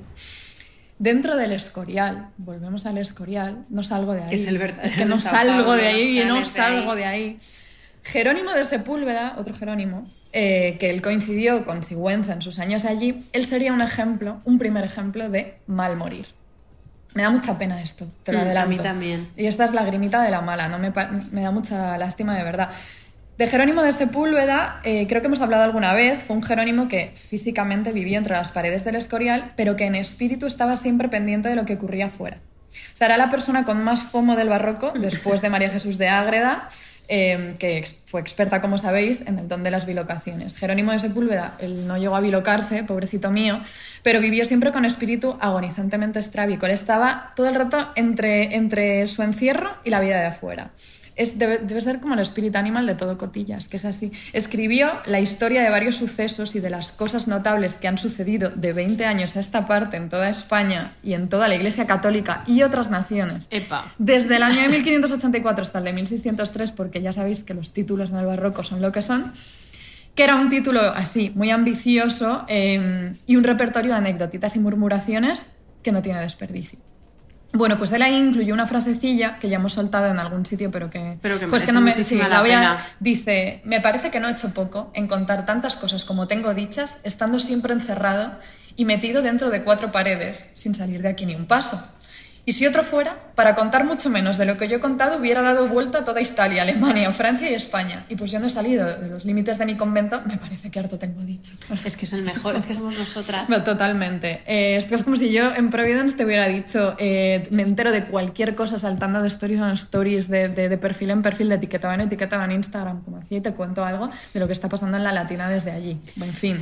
dentro del Escorial, volvemos al Escorial, no salgo de ahí. Que es el verdadero. Es que no salgo de ahí, no salgo de ahí. Jerónimo de Sepúlveda, otro Jerónimo, eh, que él coincidió con Sigüenza en sus años allí, él sería un ejemplo, un primer ejemplo de mal morir. Me da mucha pena esto, te lo mm, adelanto. A mí también. Y esta es lagrimita de la mala, no me, me da mucha lástima de verdad. De Jerónimo de Sepúlveda, eh, creo que hemos hablado alguna vez, fue un Jerónimo que físicamente vivió entre las paredes del Escorial, pero que en espíritu estaba siempre pendiente de lo que ocurría fuera. O sea, era la persona con más fomo del barroco, después de María Jesús de Ágreda, eh, que ex- fue experta, como sabéis, en el don de las bilocaciones. Jerónimo de Sepúlveda, él no llegó a bilocarse, pobrecito mío, pero vivió siempre con espíritu agonizantemente estrábico. Él estaba todo el rato entre, entre su encierro y la vida de afuera. Es, debe, debe ser como el espíritu animal de todo Cotillas, que es así. Escribió la historia de varios sucesos y de las cosas notables que han sucedido de veinte años a esta parte en toda España y en toda la Iglesia Católica y otras naciones. Epa. Desde el año de mil quinientos ochenta y cuatro hasta el de mil seiscientos tres, porque ya sabéis que los títulos en el barroco son lo que son, que era un título así, muy ambicioso, eh, y un repertorio de anecdotitas y murmuraciones que no tiene desperdicio. Bueno, pues él ahí incluyó una frasecilla que ya hemos soltado en algún sitio, pero que... Pero que pues que no me sí, la la voy pena. A, dice: me parece que no he hecho poco en contar tantas cosas como tengo dichas, estando siempre encerrado y metido dentro de cuatro paredes, sin salir de aquí ni un paso. Y si otro fuera, para contar mucho menos de lo que yo he contado, hubiera dado vuelta a toda Italia, Alemania, Francia y España. Y pues yo no he salido de los límites de mi convento, me parece que harto tengo dicho. Es que es el mejor, es que somos nosotras. No, totalmente. Eh, esto es como si yo en Providence te hubiera dicho, eh, me entero de cualquier cosa saltando de stories en stories, de, de, de perfil en perfil, de etiquetaba en etiquetaba en Instagram, como hacía, y te cuento algo de lo que está pasando en la Latina desde allí. En fin.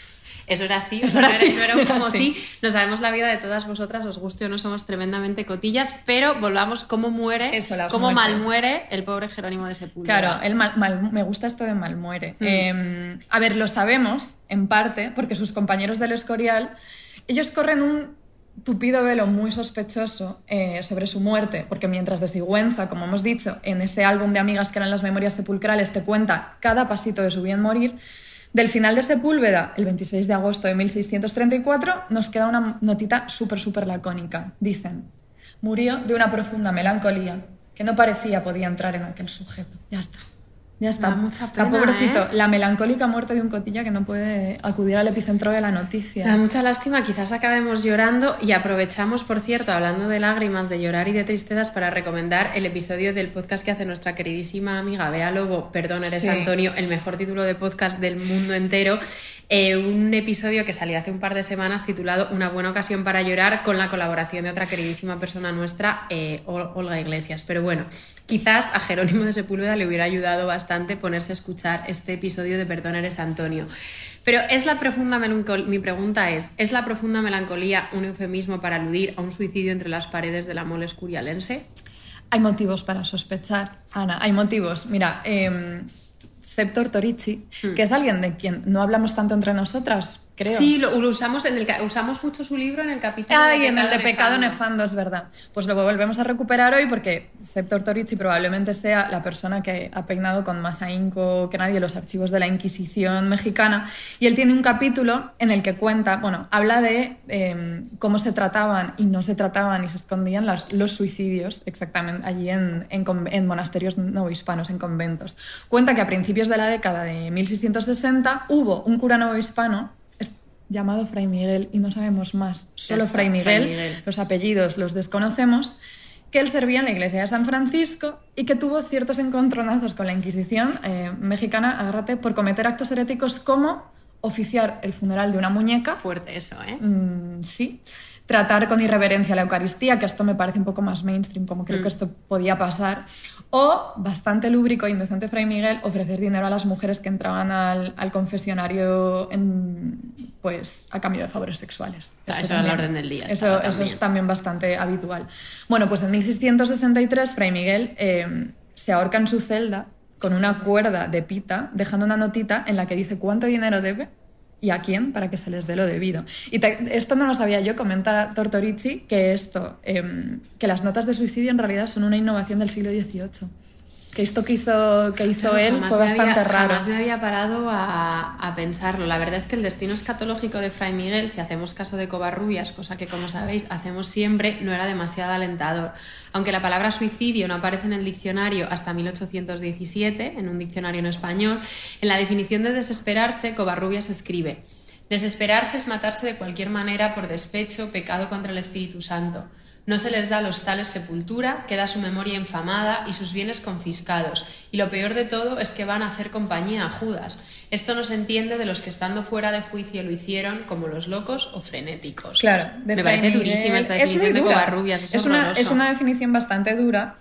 Eso era así, eso era, así, no era un como sí. No sabemos la vida de todas vosotras, os guste o no, somos tremendamente cotillas, pero volvamos cómo muere, eso, cómo mal muere el pobre Jerónimo de Sepúlveda. Claro, el mal, mal, me gusta esto de mal muere. Mm. Eh, a ver, lo sabemos, en parte, porque sus compañeros del Escorial, ellos corren un tupido velo muy sospechoso eh, sobre su muerte, porque mientras de Sigüenza, como hemos dicho, en ese álbum de amigas que eran las memorias sepulcrales, te cuenta cada pasito de su bien morir, del final de Sepúlveda, el veintiséis de agosto de mil seiscientos treinta y cuatro, nos queda una notita súper, súper lacónica. Dicen, murió de una profunda melancolía que no parecía podía entrar en aquel sujeto. Ya está. Ya está. Da mucha pena, la pobrecito, ¿eh? La melancólica muerte de un cotilla que no puede acudir al epicentro de la noticia. Da mucha lástima, quizás acabemos llorando, y aprovechamos, por cierto, hablando de lágrimas, de llorar y de tristezas, para recomendar el episodio del podcast que hace nuestra queridísima amiga Bea Lobo, Perdón, eres sí. Antonio, el mejor título de podcast del mundo entero. Eh, un episodio que salió hace un par de semanas titulado Una buena ocasión para llorar, con la colaboración de otra queridísima persona nuestra, eh, Olga Iglesias. Pero bueno, quizás a Jerónimo de Sepúlveda le hubiera ayudado bastante ponerse a escuchar este episodio de Perdón, eres Antonio. Pero es la profunda melancolía, mi pregunta es, ¿es la profunda melancolía un eufemismo para aludir a un suicidio entre las paredes de la mole escurialense? Hay motivos para sospechar, Ana, hay motivos. Mira, eh, Sep Tortorici, hmm. que es alguien de quien no hablamos tanto entre nosotras, creo. Sí, lo, lo usamos, en el, usamos mucho su libro en el capítulo ah, de y en el de Pecado Pecado Nefando. Nefando, es verdad. Pues lo volvemos a recuperar hoy porque Sep Tortorici probablemente sea la persona que ha peinado con más ahínco que nadie los archivos de la Inquisición mexicana, y él tiene un capítulo en el que cuenta, bueno, habla de eh, cómo se trataban y no se trataban y se escondían las, los suicidios exactamente allí en, en, en monasterios novohispanos, en conventos. Cuenta que a principios de la década de mil seiscientos sesenta hubo un cura novohispano llamado Fray Miguel, y no sabemos más, solo Fray Miguel, Fray Miguel, los apellidos los desconocemos, que él servía en la iglesia de San Francisco y que tuvo ciertos encontronazos con la Inquisición eh, mexicana, agárrate, por cometer actos heréticos como oficiar el funeral de una muñeca. Fuerte eso, ¿eh? Mm, sí. Tratar con irreverencia la Eucaristía, que esto me parece un poco más mainstream, como creo mm. que esto podía pasar. O, bastante lúbrico e indecente Fray Miguel, ofrecer dinero a las mujeres que entraban al, al confesionario en, pues, a cambio de favores sexuales. Ah, eso era la orden del día. Eso, eso es también bastante habitual. Bueno, pues en mil seiscientos sesenta y tres Fray Miguel eh, se ahorca en su celda con una cuerda de pita, dejando una notita en la que dice cuánto dinero debe y a quién para que se les dé lo debido. Y te, esto no lo sabía yo, comenta Tortorici, que esto, eh, que las notas de suicidio en realidad son una innovación del siglo dieciocho. Que esto que hizo, que hizo él jamás fue bastante había, raro. Jamás me había parado a, a pensarlo. La verdad es que el destino escatológico de Fray Miguel, si hacemos caso de Covarrubias, cosa que, como sabéis, hacemos siempre, no era demasiado alentador. Aunque la palabra suicidio no aparece en el diccionario hasta mil ochocientos diecisiete, en un diccionario en español, en la definición de desesperarse, Covarrubias escribe: desesperarse es matarse de cualquier manera por despecho, pecado contra el Espíritu Santo. No se les da a los tales sepultura, queda su memoria infamada y sus bienes confiscados. Y lo peor de todo es que van a hacer compañía a Judas. Esto no se entiende de los que estando fuera de juicio lo hicieron como los locos o frenéticos. Claro, de me parece Miguel. durísima esta definición es de dura. Covarrubias. Es, es, una, es una definición bastante dura.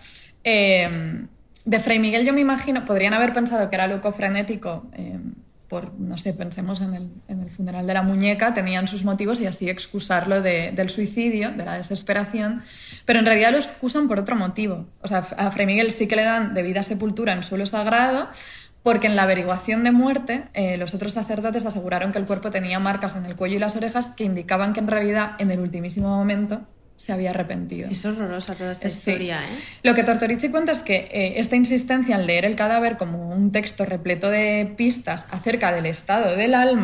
Eh, de Fray Miguel yo me imagino, podrían haber pensado que era loco frenético, eh, por, no sé, pensemos en el, en el funeral de la muñeca, tenían sus motivos y así excusarlo de, del suicidio, de la desesperación, pero en realidad lo excusan por otro motivo. O sea, a Fray Miguel sí que le dan debida sepultura en suelo sagrado, porque en la averiguación de muerte eh, los otros sacerdotes aseguraron que el cuerpo tenía marcas en el cuello y las orejas que indicaban que en realidad en el ultimísimo momento se había arrepentido. Es horrorosa toda esta sí. historia, ¿eh? Lo que Tortorici cuenta es que eh, esta insistencia en leer el cadáver como un texto repleto de pistas acerca del estado del alma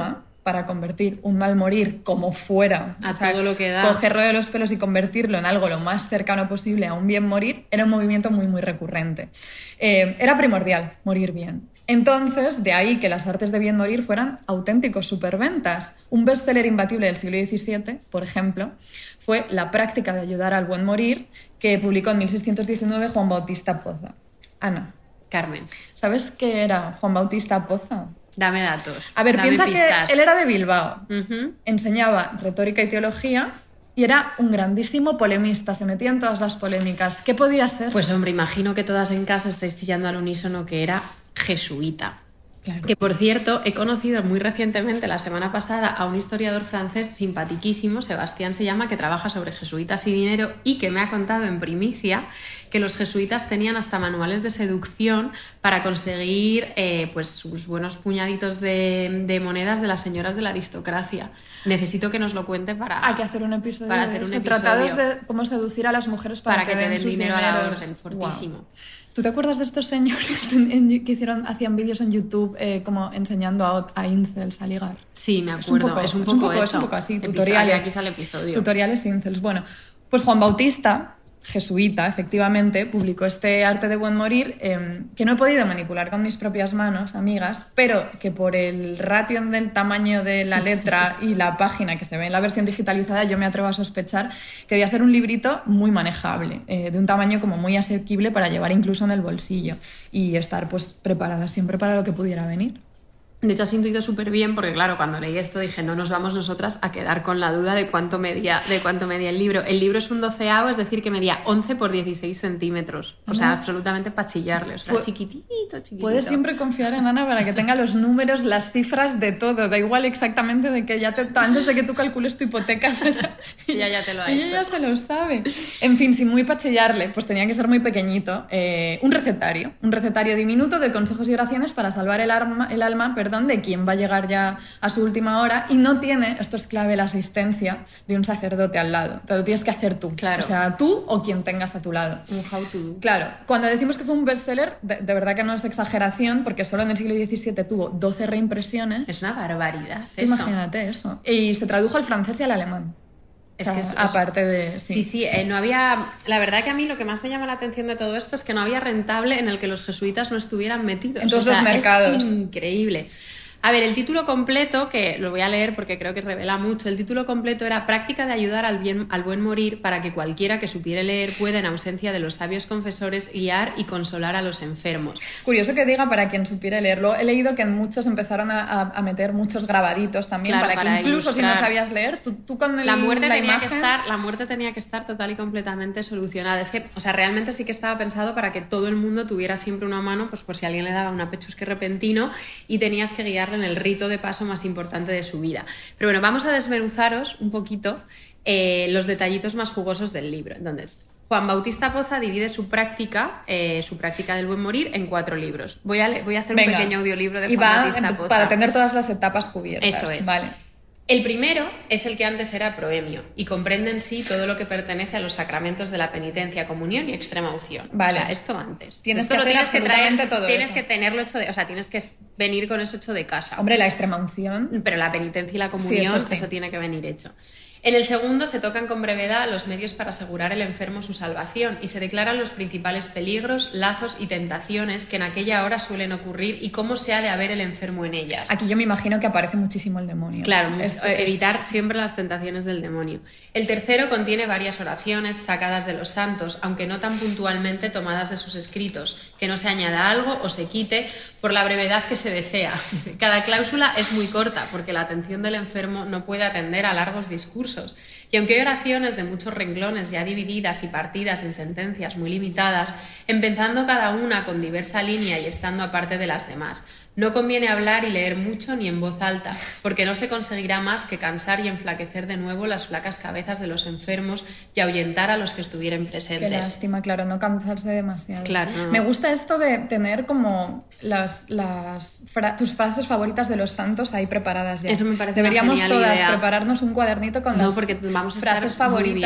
para convertir un mal morir como fuera, a o sea, todo lo que da, cogerlo de los pelos y convertirlo en algo lo más cercano posible a un bien morir, era un movimiento muy, muy recurrente. Eh, era primordial morir bien. Entonces, de ahí que las artes de bien morir fueran auténticos superventas. Un bestseller imbatible del siglo diecisiete, por ejemplo, fue La práctica de ayudar al buen morir, que publicó en mil seiscientos diecinueve Juan Bautista Poza. Ana. Carmen. ¿Sabes qué era Juan Bautista Poza? Dame datos. A ver, dame piensa pistas. que él era de Bilbao, Uh-huh. enseñaba retórica y teología y era un grandísimo polemista, se metía en todas las polémicas. ¿Qué podía ser? Pues hombre, imagino que todas en casa estáis chillando al unísono que era jesuita. Claro. Que, por cierto, he conocido muy recientemente, la semana pasada, a un historiador francés simpaticísimo, Sebastián se llama, que trabaja sobre jesuitas y dinero y que me ha contado en primicia que los jesuitas tenían hasta manuales de seducción para conseguir eh, pues sus buenos puñaditos de, de monedas de las señoras de la aristocracia. Necesito que nos lo cuente para... Hay que hacer un episodio para de hacer un eso. episodio. Tratados de cómo seducir a las mujeres para, para que, que te den sus dinero a la dineros. orden, fortísimo. Wow. ¿Tú te acuerdas de estos señores en, en, que hicieron, hacían vídeos en YouTube eh, como enseñando a, a incels a ligar? Sí, me Es un acuerdo. poco, Es un es un poco, poco, eso. es un poco así, Episodio, tutoriales. Aquí sale episodio. Tutoriales incels. Bueno, pues Juan Bautista, jesuita, efectivamente, publicó este Arte de Buen Morir, eh, que no he podido manipular con mis propias manos, amigas, pero que por el ratio del tamaño de la letra y la página que se ve en la versión digitalizada, yo me atrevo a sospechar que debía ser un librito muy manejable, eh, de un tamaño como muy asequible para llevar incluso en el bolsillo y estar pues preparada siempre para lo que pudiera venir. De hecho, has intuido súper bien porque, claro, cuando leí esto dije, no nos vamos nosotras a quedar con la duda de cuánto medía, de cuánto medía el libro. El libro es un doceavo, es decir, que medía once por dieciséis centímetros. O sea, absolutamente para chillarle. O sea, Pu- chiquitito, chiquitito. Puedes siempre confiar en Ana para que tenga los números, las cifras de todo. Da igual exactamente de que ya te, antes de que tú calcules tu hipoteca. Ella ya te lo ha Ella hecho. ya se lo sabe. En fin, sin muy pachillarle, pues tenía que ser muy pequeñito. Eh, un recetario, un recetario diminuto de consejos y oraciones para salvar el, arma, el alma perdón, de quien va a llegar ya a su última hora y no tiene, esto es clave, la asistencia de un sacerdote al lado. Te lo tienes que hacer tú. Claro. O sea, tú o quien tengas a tu lado. Un how to do. Claro, cuando decimos que fue un bestseller, de, de verdad que no es exageración, porque solo en el siglo diecisiete tuvo doce reimpresiones. Es una barbaridad. Tú Eso. Imagínate eso. Y se tradujo al francés y al alemán. Es O sea, que es- es- aparte de... Sí, sí, eh, no había... La verdad que a mí lo que más me llama la atención de todo esto es que no había rentable en el que los jesuitas no estuvieran metidos. En todos O sea, los mercados. Es increíble. A ver, el título completo, que lo voy a leer porque creo que revela mucho, el título completo era Práctica de ayudar al, bien, al buen morir para que cualquiera que supiere leer pueda, en ausencia de los sabios confesores, guiar y consolar a los enfermos. Curioso que diga para quien supiera leerlo. He leído que en muchos empezaron a, a- a meter muchos grabaditos también, Claro, para, para que incluso ilustrar. si no sabías leer, tú, tú con el, La muerte, la tenía imagen... que estar, la muerte tenía que estar total y completamente solucionada. Es que, o sea, realmente sí que estaba pensado para que todo el mundo tuviera siempre una mano, pues por si alguien le daba un apechusque repentino y tenías que guiarle en el rito de paso más importante de su vida. Pero bueno, vamos a desmenuzaros un poquito eh, los detallitos más jugosos del libro. Entonces, Juan Bautista Poza divide su práctica, eh, su práctica del buen morir, en cuatro libros. Voy a, le- voy a hacer Venga. un pequeño audiolibro de Y Juan va Bautista en- Poza. para tener todas las etapas cubiertas. Eso es. Vale. El primero es el que antes era proemio y comprende en sí todo lo que pertenece a los sacramentos de la penitencia, comunión y extrema unción. Vale. O sea, esto antes. Tienes Esto que lo hacer tienes que traer, absolutamente todo tienes eso. que tenerlo hecho de, o sea, tienes que venir con eso hecho de casa. Hombre, la extrema unción... Pero la penitencia y la Sí, comunión, eso eso, sí. tiene que venir hecho. En el segundo se tocan con brevedad los medios para asegurar al enfermo su salvación y se declaran los principales peligros, lazos y tentaciones que en aquella hora suelen ocurrir y cómo se ha de haber el enfermo en ellas. Aquí yo me imagino que aparece muchísimo el demonio. Claro, Es- eh, es- evitar siempre las tentaciones del demonio. El tercero contiene varias oraciones sacadas de los santos, aunque no tan puntualmente tomadas de sus escritos, que no se añada algo o se quite por la brevedad que se desea. Cada cláusula es muy corta, porque la atención del enfermo no puede atender a largos discursos. Y aunque hay oraciones de muchos renglones ya divididas y partidas en sentencias muy limitadas, empezando cada una con diversa línea y estando aparte de las demás, no conviene hablar y leer mucho ni en voz alta, porque no se conseguirá más que cansar y enflaquecer de nuevo las flacas cabezas de los enfermos y ahuyentar a los que estuvieran Qué presentes. lástima, claro, no cansarse demasiado. Claro, no. Me gusta esto de tener como las, las fra- tus frases favoritas de los santos ahí preparadas ya. Eso me parece Deberíamos una genial todas idea. prepararnos un cuadernito con No, las porque vamos a frases estar muy favoritas. bien.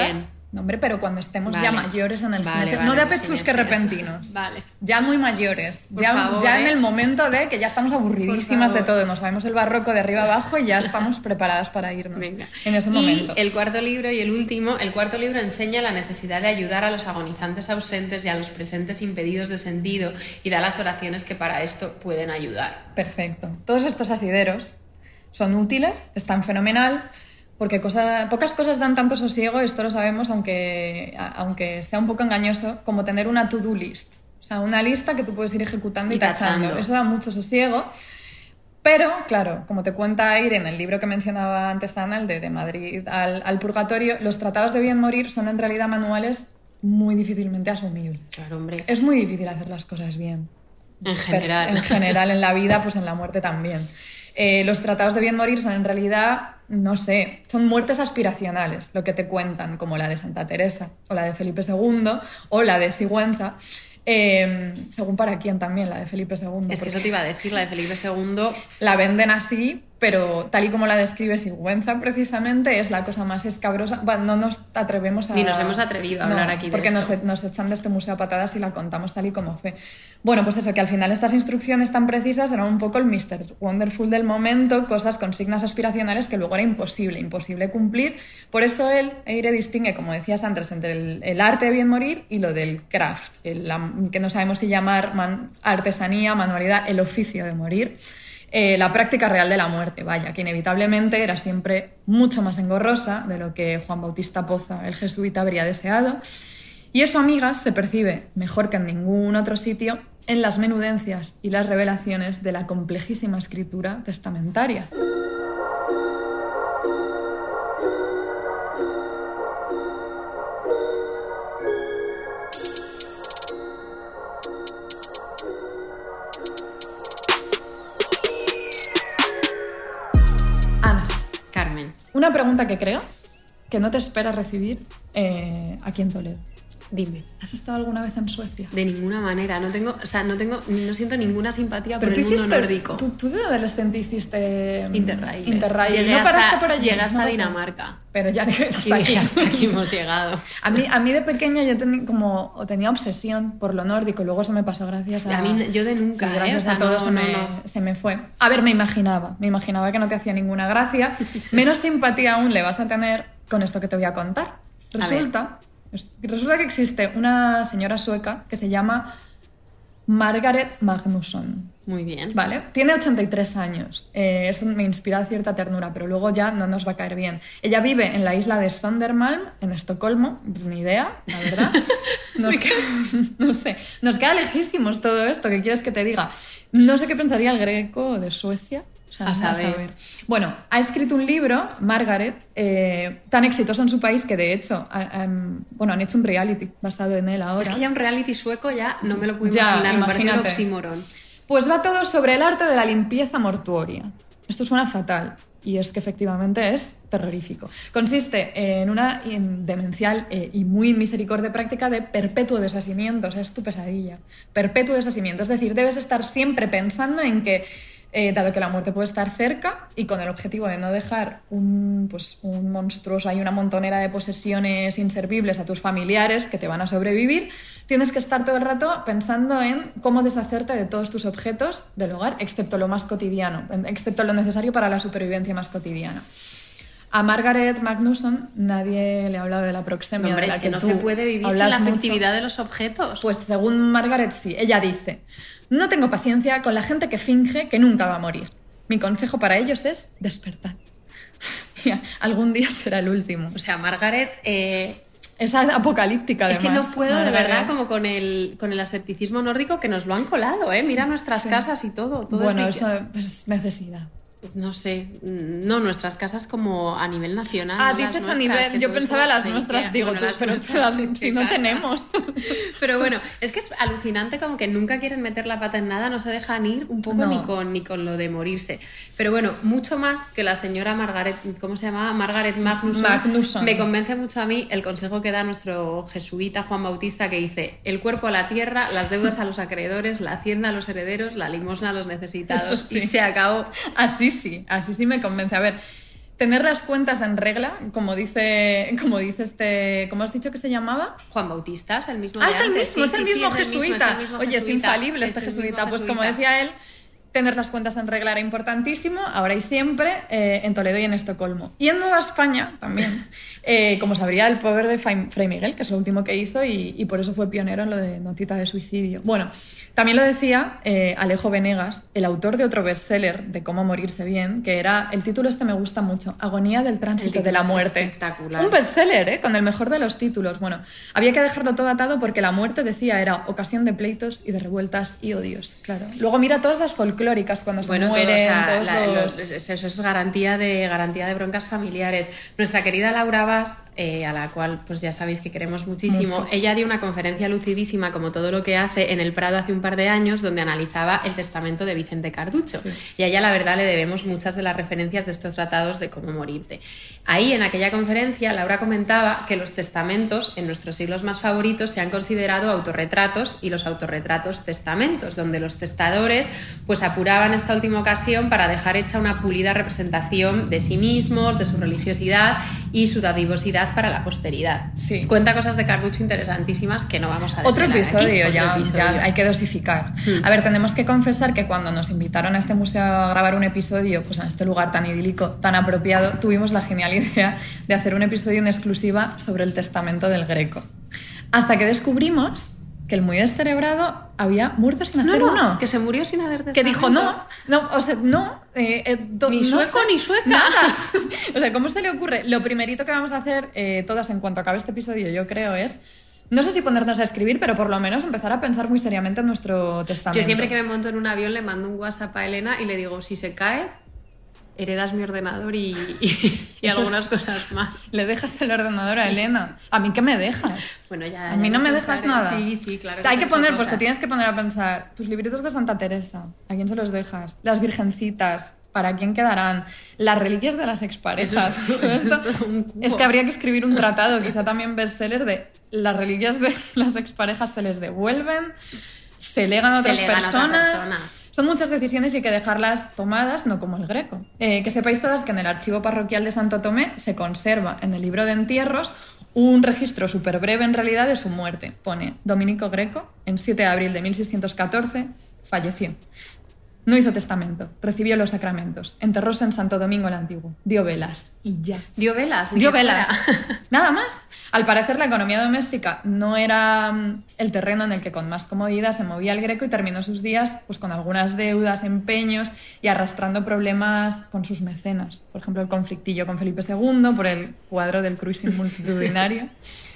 No, hombre, pero cuando estemos Vale. ya mayores en el Vale, gineceo. vale, No de pues apechusques gineceo. repentinos. Vale. Ya muy mayores. Por Ya, favor, ya ¿eh? en el momento de que ya estamos aburridísimas Por de favor. todo. Nos sabemos el barroco de arriba abajo y ya estamos preparadas para irnos. Venga. En ese y momento. el cuarto libro y el último, el cuarto libro enseña la necesidad de ayudar a los agonizantes ausentes y a los presentes impedidos de sentido y da las oraciones que para esto pueden ayudar. Perfecto. Todos estos asideros son útiles, están fenomenal, porque cosa, pocas cosas dan tanto sosiego, esto lo sabemos, aunque, a- aunque sea un poco engañoso, como tener una to-do list. O sea, una lista que tú puedes ir ejecutando y, Y tachando. tachando. Eso da mucho sosiego. Pero, claro, como te cuenta Aire en el libro que mencionaba antes Ana, el de, de Madrid al, al Purgatorio, los tratados de bien morir son en realidad manuales muy difícilmente asumibles. Claro, hombre. Es muy difícil hacer las cosas bien. En general. En general, en la vida, pues en la muerte también. Eh, los tratados de bien morir son en realidad, no sé, son muertes aspiracionales, lo que te cuentan, como la de Santa Teresa, o la de Felipe segundo, o la de Sigüenza. Eh, según para quién también, la de Felipe segundo. Es que porque eso te iba a decir, la de Felipe segundo. la venden así, pero tal y como la describe Sigüenza, precisamente, es la cosa más escabrosa. Bueno, no nos atrevemos a... Ni nos hemos atrevido a No, hablar aquí de porque esto. nos, nos echan de este museo a patadas y la contamos tal y como fue. Bueno, pues eso, que al final estas instrucciones tan precisas eran un poco el mister Wonderful del momento, cosas con signas aspiracionales que luego era imposible, imposible cumplir. Por eso él, Eire, distingue, como decías antes, entre el, el arte de bien morir y lo del craft, el, la- que no sabemos si llamar man- artesanía, manualidad, el oficio de morir. Eh, la práctica real de la muerte, vaya, que inevitablemente era siempre mucho más engorrosa de lo que Juan Bautista Poza, el jesuita, habría deseado. Y eso, amigas, se percibe mejor que en ningún otro sitio en las menudencias y las revelaciones de la complejísima escritura testamentaria. Ana, Carmen, una pregunta que creo que no te esperas recibir eh, aquí en Toledo. dime. ¿Has estado alguna vez en Suecia? De ninguna manera, no tengo, o sea, no tengo, no siento ninguna simpatía Pero por tú el mundo hiciste, nórdico. tú, tú de adolescente hiciste mm, Interrail. Interrail. Llegué ¿No paraste hasta- por allí? Llegué hasta No pasa. Dinamarca. Pero ya dije, Y hasta aquí. dije, hasta aquí hemos llegado. A mí, a mí de pequeña yo tenía como o tenía obsesión por lo nórdico y luego eso me pasó gracias a... A mí, yo de nunca, Sí, ¿eh? gracias O sea, a todo no, se, no, me, no. se me fue. A ver, me imaginaba, me imaginaba que no te hacía ninguna gracia. Menos simpatía aún le vas a tener con esto que te voy a contar. A Resulta, es- resulta que existe una señora sueca que se llama Margaret Magnusson. Muy bien. Vale, tiene ochenta y tres años. Eh, eso me inspira cierta ternura, pero luego ya no nos va a caer bien. Ella vive en la isla de Sondermalm, en Estocolmo. Ni idea, la verdad. Nos queda, no sé, nos queda lejísimos todo esto. ¿Qué quieres que te diga? No sé qué pensaría el greco de Suecia. O sea, A saber. Bueno, ha escrito un libro, Margaret, eh, tan exitoso en su país que de hecho, ha- han- bueno, han hecho un reality basado en él ahora. Es que ya un reality sueco ya no me lo puedo Ya, imaginar, me parece un imagínate. oxímoron. Pues va todo sobre el arte de la limpieza mortuoria. Esto suena fatal y es que efectivamente es terrorífico. Consiste en una in- demencial eh, y muy misericordia práctica de perpetuo desasimiento, o sea, es tu pesadilla. Perpetuo desasimiento, es decir, debes estar siempre pensando en que, eh, dado que la muerte puede estar cerca y con el objetivo de no dejar un, pues, un monstruoso, hay una montonera de posesiones inservibles a tus familiares que te van a sobrevivir, tienes que estar todo el rato pensando en cómo deshacerte de todos tus objetos del hogar, excepto lo más cotidiano, excepto lo necesario para la supervivencia más cotidiana. A Margaret Magnusson nadie le ha hablado de la proxemia, Hombre, de la es que no tú se puede vivir sin hablas la mucho. afectividad de los objetos. Pues según Margaret sí, ella dice: no tengo paciencia con la gente que finge que nunca va a morir. Mi consejo para ellos es despertar. Ya, algún día será el último. O sea, Margaret... eh, Es apocalíptica, además. Es que no puedo, de Margaret. verdad, como con el, con el ascepticismo nórdico que nos lo han colado, ¿eh? Mira nuestras Sí. casas y todo. todo Bueno, es, eso es necesidad. No sé, no, nuestras casas como a nivel nacional. Ah, no las dices a nuestras, nivel. que Yo todo es pensaba como las de nuestras, Ikea. digo Bueno, tú, las pero nuestras, si ¿qué no casa? tenemos. Pero bueno, es que es alucinante como que nunca quieren meter la pata en nada, no se dejan ir un poco No. ni, con, ni con lo de morirse. Pero bueno, mucho más que la señora Margaret, ¿cómo se llamaba? Margaret Magnusson. Magnusson. Me convence mucho a mí el consejo que da nuestro jesuita Juan Bautista, que dice: el cuerpo a la tierra, las deudas a los acreedores, la hacienda a los herederos, la limosna a los necesitados. Eso sí. Y se acabó. Así sí, así sí me convence. A ver, tener las cuentas en regla, como dice, como dice este, ¿cómo has dicho que se llamaba? Juan Bautista, es el mismo. Ah, de es el antes. mismo, Sí, es el sí, mismo sí, es el jesuita. mismo, es el mismo Oye, jesuita. es infalible Es este el jesuita. mismo Pues como jesuita. decía él, tener las cuentas en regla era importantísimo, ahora y siempre, eh, en Toledo y en Estocolmo. Y en Nueva España también, eh, como sabría el pobre Fray Miguel, que es lo último que hizo y, y por eso fue pionero en lo de notita de suicidio. Bueno, también lo decía eh, Alejo Venegas, el autor de otro bestseller de Cómo morirse bien, que era, el título este me gusta mucho, Agonía del tránsito de la muerte. Espectacular. Un bestseller, ¿eh? Con el mejor de los títulos. Bueno, había que dejarlo todo atado porque la muerte, decía, era ocasión de pleitos y de revueltas y odios, claro. Luego mira todas las folclóricas cuando se Bueno, mueren, todo, o sea, todos la- los... los- eso es garantía de, garantía de broncas familiares. Nuestra querida Laura Bas, eh, a la cual pues ya sabéis que queremos muchísimo, Mucho. ella dio una conferencia lucidísima, como todo lo que hace, en el Prado hace un par de años, donde analizaba el testamento de Vicente Carducho. Sí. Y a ella, la verdad, le debemos muchas de las referencias de estos tratados de cómo morirte. Ahí, en aquella conferencia, Laura comentaba que los testamentos, en nuestros siglos más favoritos, se han considerado autorretratos y los autorretratos testamentos, donde los testadores pues apuraban esta última ocasión para dejar hecha una pulida representación de sí mismos, de su religiosidad y su dadivosidad para la posteridad. Sí. Cuenta cosas de Carducho interesantísimas que no vamos a Otro desvelar episodio, aquí. ya, Otro episodio. ya hay que dosificar. A ver, tenemos que confesar que cuando nos invitaron a este museo a grabar un episodio, pues en este lugar tan idílico, tan apropiado, tuvimos la genial idea de hacer un episodio en exclusiva sobre el testamento del Greco. Hasta que descubrimos que el muy descerebrado había muerto sin hacer No, no, uno. que se murió sin hacer Que testamento. dijo no, no, o sea, no. eh, eh, do- Ni no sueco sé, ni sueca. Nada. O sea, ¿cómo se le ocurre? Lo primerito que vamos a hacer eh, todas en cuanto acabe este episodio, yo creo, es, no sé si ponernos a escribir, pero por lo menos empezar a pensar muy seriamente en nuestro testamento. Yo siempre que me monto en un avión le mando un WhatsApp a Elena y le digo, si se cae, heredas mi ordenador y, y, y Eso- algunas cosas más. Le dejas el ordenador a Elena. ¿A mí qué me dejas? Bueno, ya. A mí ya no me pensaré. dejas nada. Sí, sí, claro. Hay que tengo poner, pues cosas. te tienes que poner a pensar, tus libritos de Santa Teresa, ¿a quién se los dejas? Las virgencitas, ¿para quién quedarán? Las reliquias de las exparejas. Eso es- Todo eso esto- es todo un cubo. es que habría que escribir un tratado, quizá también bestseller, de las reliquias de las exparejas se les devuelven, se legan a Se otras legan a otra personas. persona. Son muchas decisiones y hay que dejarlas tomadas, no como el Greco. Eh, que sepáis todas que en el archivo parroquial de Santo Tomé se conserva en el libro de entierros un registro súper breve en realidad de su muerte. Pone Dominico Greco, en siete de abril de mil seiscientos catorce, falleció. No hizo testamento, recibió los sacramentos, enterróse en Santo Domingo el Antiguo, dio velas y ya. Dio velas. ni Dio que velas. fuera. Nada más. Al parecer la economía doméstica no era mm, el terreno en el que con más comodidad se movía el Greco y terminó sus días pues, con algunas deudas, empeños y arrastrando problemas con sus mecenas. Por ejemplo, el conflictillo con Felipe segundo por el cuadro del cruising multitudinario.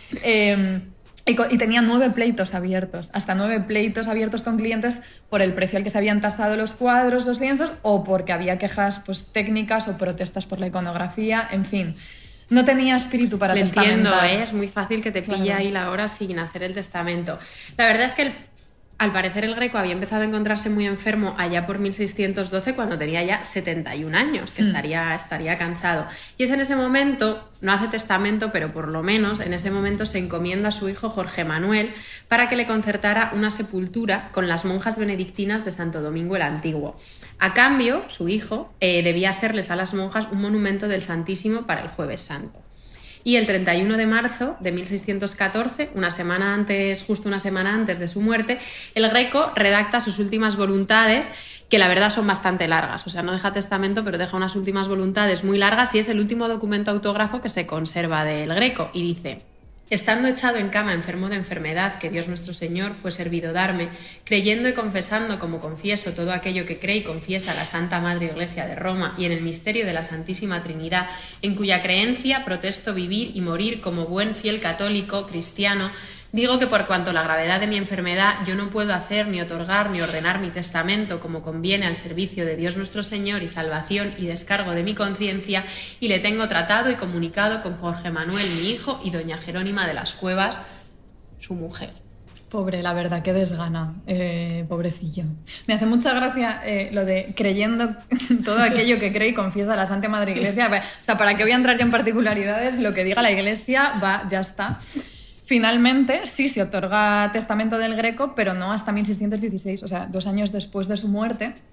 Eh, y, co- y tenía nueve pleitos abiertos, hasta nueve pleitos abiertos con clientes por el precio al que se habían tasado los cuadros, los lienzos, o porque había quejas pues, técnicas o protestas por la iconografía, en fin. No tenía espíritu para Le entiendo, testamentar. ¿eh? Es muy fácil que te pille Claro. ahí la hora sin hacer el testamento. La verdad es que el- al parecer el Greco había empezado a encontrarse muy enfermo allá por mil seiscientos doce cuando tenía ya setenta y un años, que Mm. estaría, estaría cansado. Y es en ese momento, no hace testamento, pero por lo menos en ese momento se encomienda a su hijo Jorge Manuel para que le concertara una sepultura con las monjas benedictinas de Santo Domingo el Antiguo. A cambio, su hijo eh, debía hacerles a las monjas un monumento del Santísimo para el Jueves Santo. Y el treinta y uno de marzo de mil seiscientos catorce, una semana antes, justo una semana antes de su muerte, el Greco redacta sus últimas voluntades, que la verdad son bastante largas. O sea, no deja testamento, pero deja unas últimas voluntades muy largas y es el último documento autógrafo que se conserva del Greco. Y dice: estando echado en cama enfermo de enfermedad que Dios nuestro Señor fue servido darme, creyendo y confesando como confieso todo aquello que cree y confiesa la Santa Madre Iglesia de Roma y en el misterio de la Santísima Trinidad, en cuya creencia protesto vivir y morir como buen fiel católico cristiano, digo que por cuanto la gravedad de mi enfermedad yo no puedo hacer ni otorgar ni ordenar mi testamento como conviene al servicio de Dios nuestro Señor y salvación y descargo de mi conciencia, y le tengo tratado y comunicado con Jorge Manuel mi hijo y doña Jerónima de las Cuevas, su mujer. Pobre, la verdad, qué desgana, eh, pobrecillo. Me hace mucha gracia eh, lo de creyendo todo aquello que cree y confiesa la Santa Madre Iglesia. O sea, para que voy a entrar yo en particularidades, lo que diga la Iglesia, va, ya está. Finalmente, sí se otorga testamento del Greco, pero no hasta mil seiscientos dieciséis, o sea, dos años después de su muerte.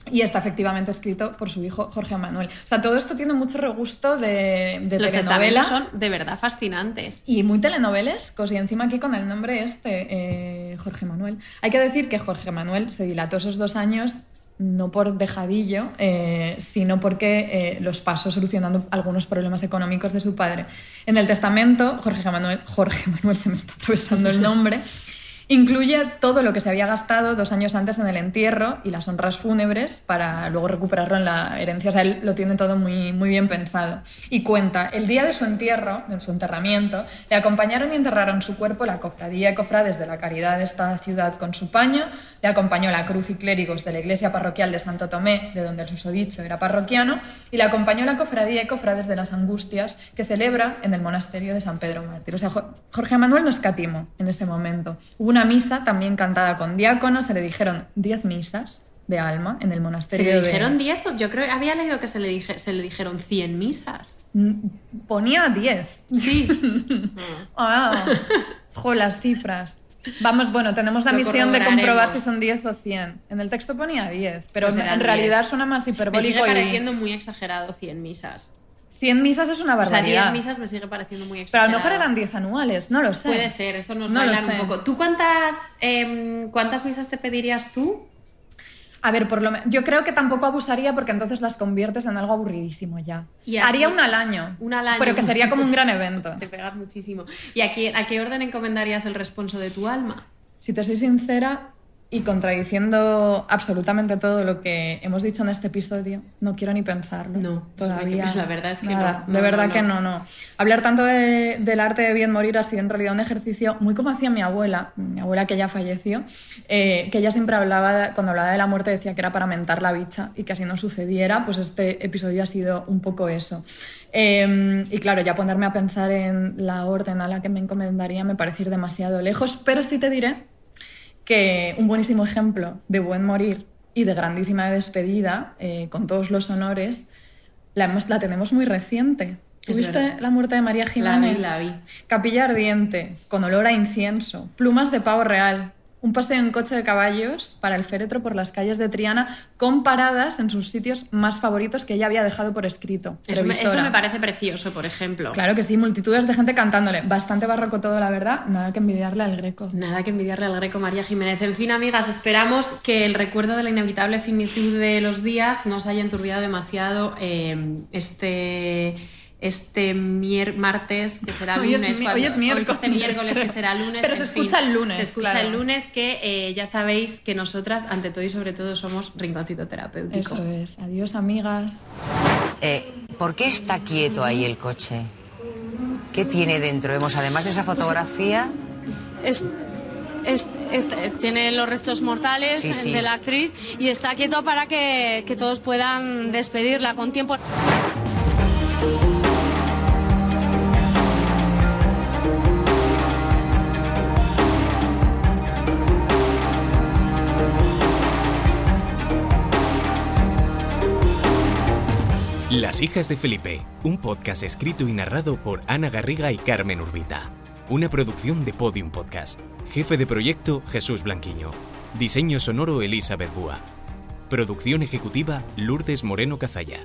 Y está efectivamente escrito por su hijo Jorge Manuel. O sea, todo esto tiene mucho regusto de, de Los telenovela. testamentos son de verdad fascinantes. Y muy telenovelescos, y encima aquí con el nombre este, eh, Jorge Manuel. Hay que decir que Jorge Manuel se dilató esos dos años no por dejadillo, eh, sino porque eh, los pasó solucionando algunos problemas económicos de su padre. En el testamento, Jorge Manuel, Jorge Manuel se me está atravesando el nombre, incluye todo lo que se había gastado dos años antes en el entierro y las honras fúnebres para luego recuperarlo en la herencia. O sea, él lo tiene todo muy, muy bien pensado. Y cuenta, el día de su entierro, de su enterramiento, le acompañaron y enterraron su cuerpo la cofradía y cofrades de la caridad de esta ciudad con su paño, le acompañó la cruz y clérigos de la iglesia parroquial de Santo Tomé, de donde el susodicho era parroquiano, y le acompañó la cofradía y cofrades de las Angustias, que celebra en el monasterio de San Pedro Mártir. O sea, Jorge Manuel no escatimó en este momento. Hubo una misa también cantada con diáconos, se le dijeron diez misas de alma en el monasterio. ¿Se le dijeron de... diez? Yo creo había leído que se le, dije, se le dijeron cien misas. Ponía diez. Sí. Ah, jo, las cifras. Vamos, bueno, tenemos la Lo misión de comprobar corroboraremos. si son diez o cien. En el texto ponía diez, pero Pues en eran realidad diez. suena más Me hiperbólico. sigue y pareciendo muy exagerado cien misas. cien misas es una O sea, barbaridad. diez misas me sigue pareciendo muy Pero a exagerado. lo mejor eran diez anuales, no lo sé. Puede ser, eso nos No va a lo hablar un sé. poco. ¿Tú cuántas, eh, cuántas misas te pedirías tú? A ver, por lo me- yo creo que tampoco abusaría porque entonces las conviertes en algo aburridísimo ya. Y aquí- Haría una al año. Una al año. Pero que sería como un gran evento. Te pegas muchísimo. ¿Y a qué, a qué orden encomendarías el responso de tu alma? Si te soy sincera y contradiciendo absolutamente todo lo que hemos dicho en este episodio, no quiero ni pensarlo. No, todavía. pues la verdad es que nada, no, de no, verdad no, que no. no, no. Hablar tanto de- del arte de bien morir ha sido en realidad un ejercicio muy como hacía mi abuela, mi abuela que ya falleció, eh, que ella siempre hablaba, cuando hablaba de la muerte decía que era para mentar la bicha y que así no sucediera, pues este episodio ha sido un poco eso. Eh, y claro, ya ponerme a pensar en la orden a la que me encomendaría me parece ir demasiado lejos, pero sí te diré que un buenísimo ejemplo de buen morir y de grandísima despedida, eh, con todos los honores, la, hemos, la tenemos muy reciente. Es ¿Tuviste verdad. la muerte de María La Jiménez? vi, la vi. Capilla ardiente, con olor a incienso, plumas de pavo real, un paseo en coche de caballos para el féretro por las calles de Triana, con paradas en sus sitios más favoritos que ella había dejado por escrito. Eso me, eso Previsora. me parece precioso, por ejemplo. Claro que sí, multitudes de gente cantándole. Bastante barroco todo, la verdad. Nada que envidiarle al Greco. Nada que envidiarle al Greco María Jiménez. En fin, amigas, esperamos que el recuerdo de la inevitable finitud de los días no os haya enturbiado demasiado eh, este... Este mier martes, que será Hoy es lunes. mi- cuando- hoy es miércoles, Este miércoles, que creo. será lunes. Pero se en fin, escucha el lunes, Se escucha claro. el lunes, que eh, ya sabéis que nosotras, ante todo y sobre todo, somos rinconcito terapéutico. Eso es. Adiós, amigas. Eh, ¿Por qué está quieto ahí el coche? ¿Qué tiene dentro? Vemos, además de esa fotografía, Es, es- es- tiene los restos mortales Sí, sí. de la actriz y está quieto para que, que todos puedan despedirla con tiempo. Las hijas de Felipe, un podcast escrito y narrado por Ana Garriga y Carmen Urbita. Una producción de Podium Podcast. Jefe de proyecto Jesús Blanquiño. Diseño sonoro Elizabeth Búa. Producción ejecutiva Lourdes Moreno Cazalla.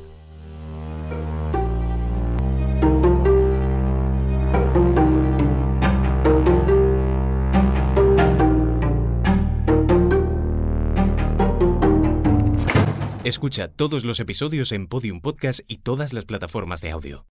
Escucha todos los episodios en Podium Podcast y todas las plataformas de audio.